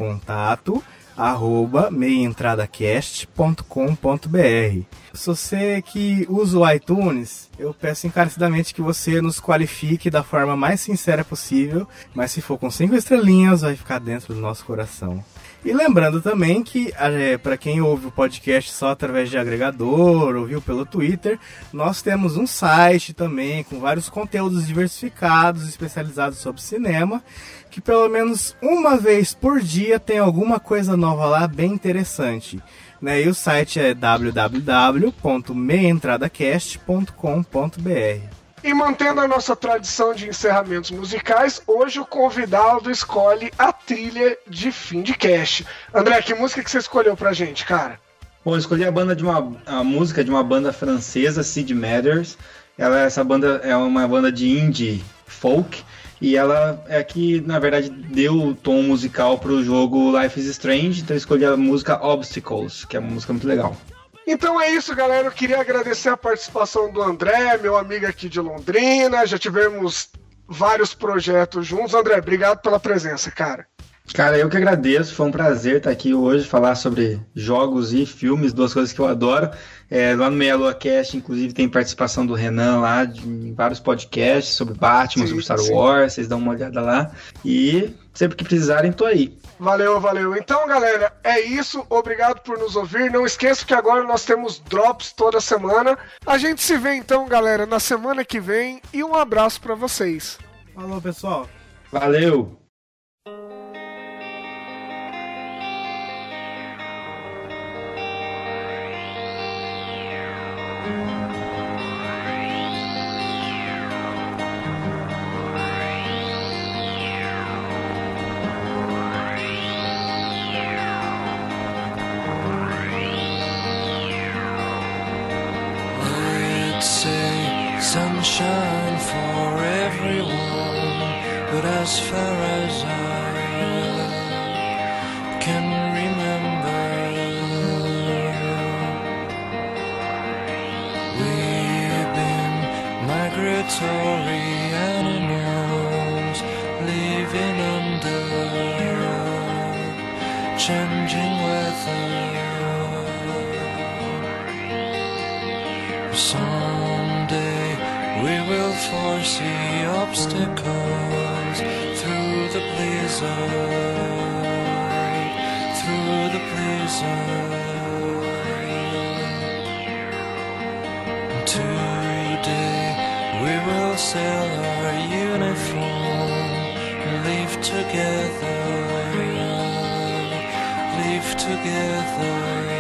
contato@meiaentradacast.com.br. Se você que usa o iTunes, eu peço encarecidamente que você nos qualifique da forma mais sincera possível, mas se for com 5 estrelinhas, vai ficar dentro do nosso coração. E lembrando também que, para quem ouve o podcast só através de agregador, ouviu pelo Twitter, nós temos um site também com vários conteúdos diversificados, especializados sobre cinema, que pelo menos uma vez por dia tem alguma coisa nova lá bem interessante. Né? E o site é www.meiaentradacast.com.br. E mantendo a nossa tradição de encerramentos musicais, hoje o convidado escolhe a trilha de fim de cast. André, que música que você escolheu pra gente, cara? Bom, eu escolhi a música de uma banda francesa, Sid Meier's. Essa banda é uma banda de indie folk, e ela é que, na verdade, deu o tom musical pro jogo Life is Strange, então eu escolhi a música Obstacles, que é uma música muito legal. Então é isso, galera. Eu queria agradecer a participação do André, meu amigo aqui de Londrina. Já tivemos vários projetos juntos. André, obrigado pela presença, cara. Cara, eu que agradeço, foi um prazer estar aqui hoje, falar sobre jogos e filmes, duas coisas que eu adoro. Lá no Meia Lua Cast, inclusive, tem participação do Renan lá, em vários podcasts sobre Batman, sobre Star Wars, vocês dão uma olhada lá. E sempre que precisarem, tô aí. Valeu. Então, galera, é isso. Obrigado por nos ouvir. Não esqueça que agora nós temos drops toda semana. A gente se vê então, galera, na semana que vem. E um abraço pra vocês. Falou, pessoal. Valeu! Sunshine for everyone, but as far as I can remember, we've been migratory animals living under changing weather. Someday we will foresee obstacles through the blizzard, through the blizzard. Today we will sell our uniform, live together, live together.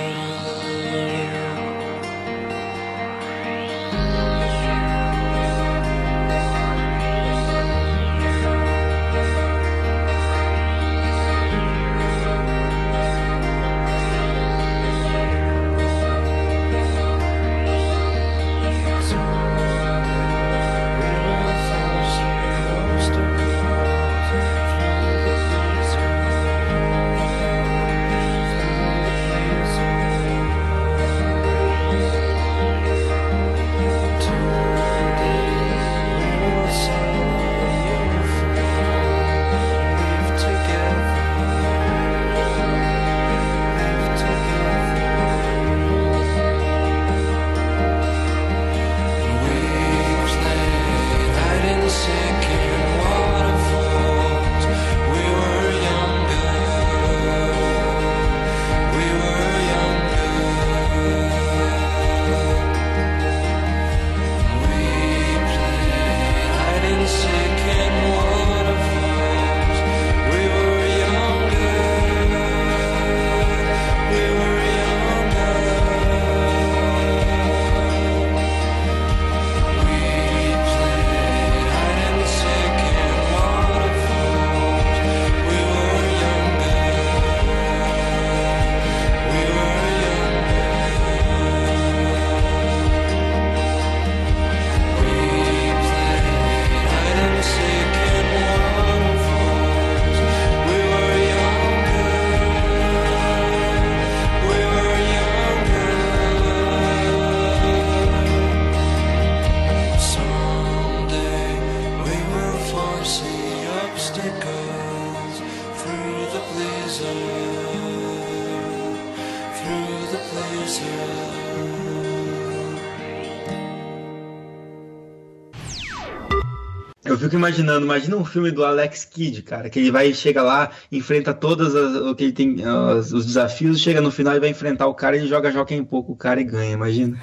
Eu fico imaginando, imagina um filme do Alex Kidd, cara, que ele vai, chega lá, enfrenta todas o que ele tem, os desafios, chega no final e vai enfrentar o cara e ele joga Joaquim pouco o cara e ganha, imagina.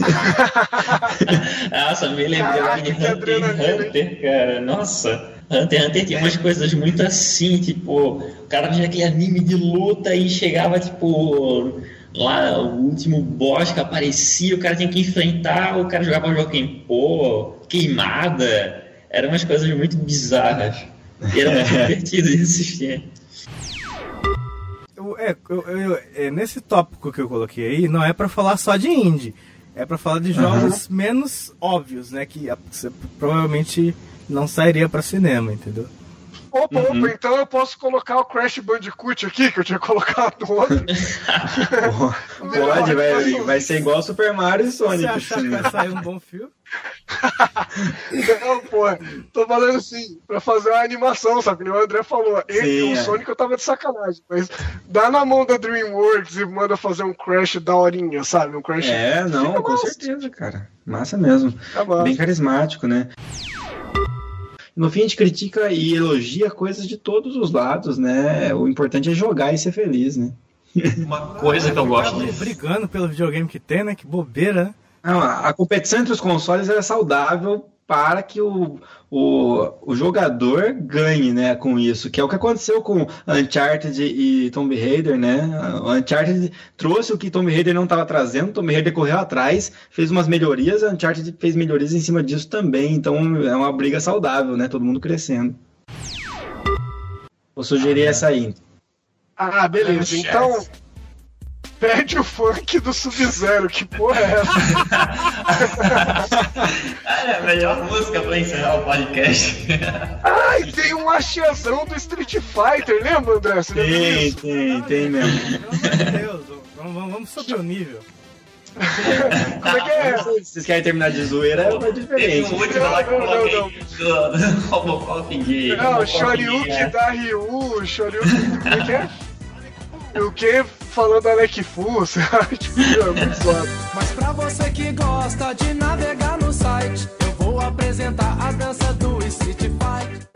Nossa, me lembrei de Hunter x Hunter, cara, nossa. Hunter x Hunter tinha umas coisas muito assim, tipo, o cara tinha aquele anime de luta e chegava, tipo, lá, o último boss que aparecia, o cara tinha que enfrentar, o cara jogava Joaquim pô, queimada. Eram umas coisas muito bizarras. E era muito divertido de assistir. Nesse tópico que eu coloquei aí, não é pra falar só de indie. É pra falar de jogos menos óbvios, né? Que provavelmente não sairia pra cinema, entendeu? Opa, então eu posso colocar o Crash Bandicoot aqui, que eu tinha colocado ontem. Pode, vai ser igual Super Mario e Sonic. Você achar que vai sair um bom filme? Não, pô, tô falando assim, pra fazer uma animação, sabe? Que o André falou. O Sonic eu tava de sacanagem, mas dá na mão da DreamWorks e manda fazer um Crash daorinha, sabe? Um Crash. Com certeza, cara. Massa mesmo. Bem carismático, né? No fim a gente critica e elogia coisas de todos os lados, né? O importante é jogar e ser feliz, né? Uma coisa que eu gosto brigando pelo videogame que tem, né? Que bobeira, né? Não, a competição entre os consoles é saudável para que o jogador ganhe, né, com isso, que é o que aconteceu com Uncharted e Tomb Raider, né? O Uncharted trouxe o que Tomb Raider não estava trazendo, Tomb Raider correu atrás, fez umas melhorias, a Uncharted fez melhorias em cima disso também, então é uma briga saudável, né? Todo mundo crescendo. Vou sugerir essa aí. Beleza, então... Pede o funk do Sub-Zero, que porra é essa? É a melhor música pra encerrar o podcast. E tem um axezão do Street Fighter, lembra, André? Tem mesmo. Pelo amor de Deus, vamos subir o nível. Como é que é? Vocês querem terminar de zoeira, é diferente. Tem um último lá que eu coloquei do Robocop gay. Não, Shoryuken da Ryu, Shoryuken... Como é que é? O que? Falando Alec Fu, você acha? É muito zoado. Mas pra você que gosta de navegar no site, eu vou apresentar a dança do Street Fighter.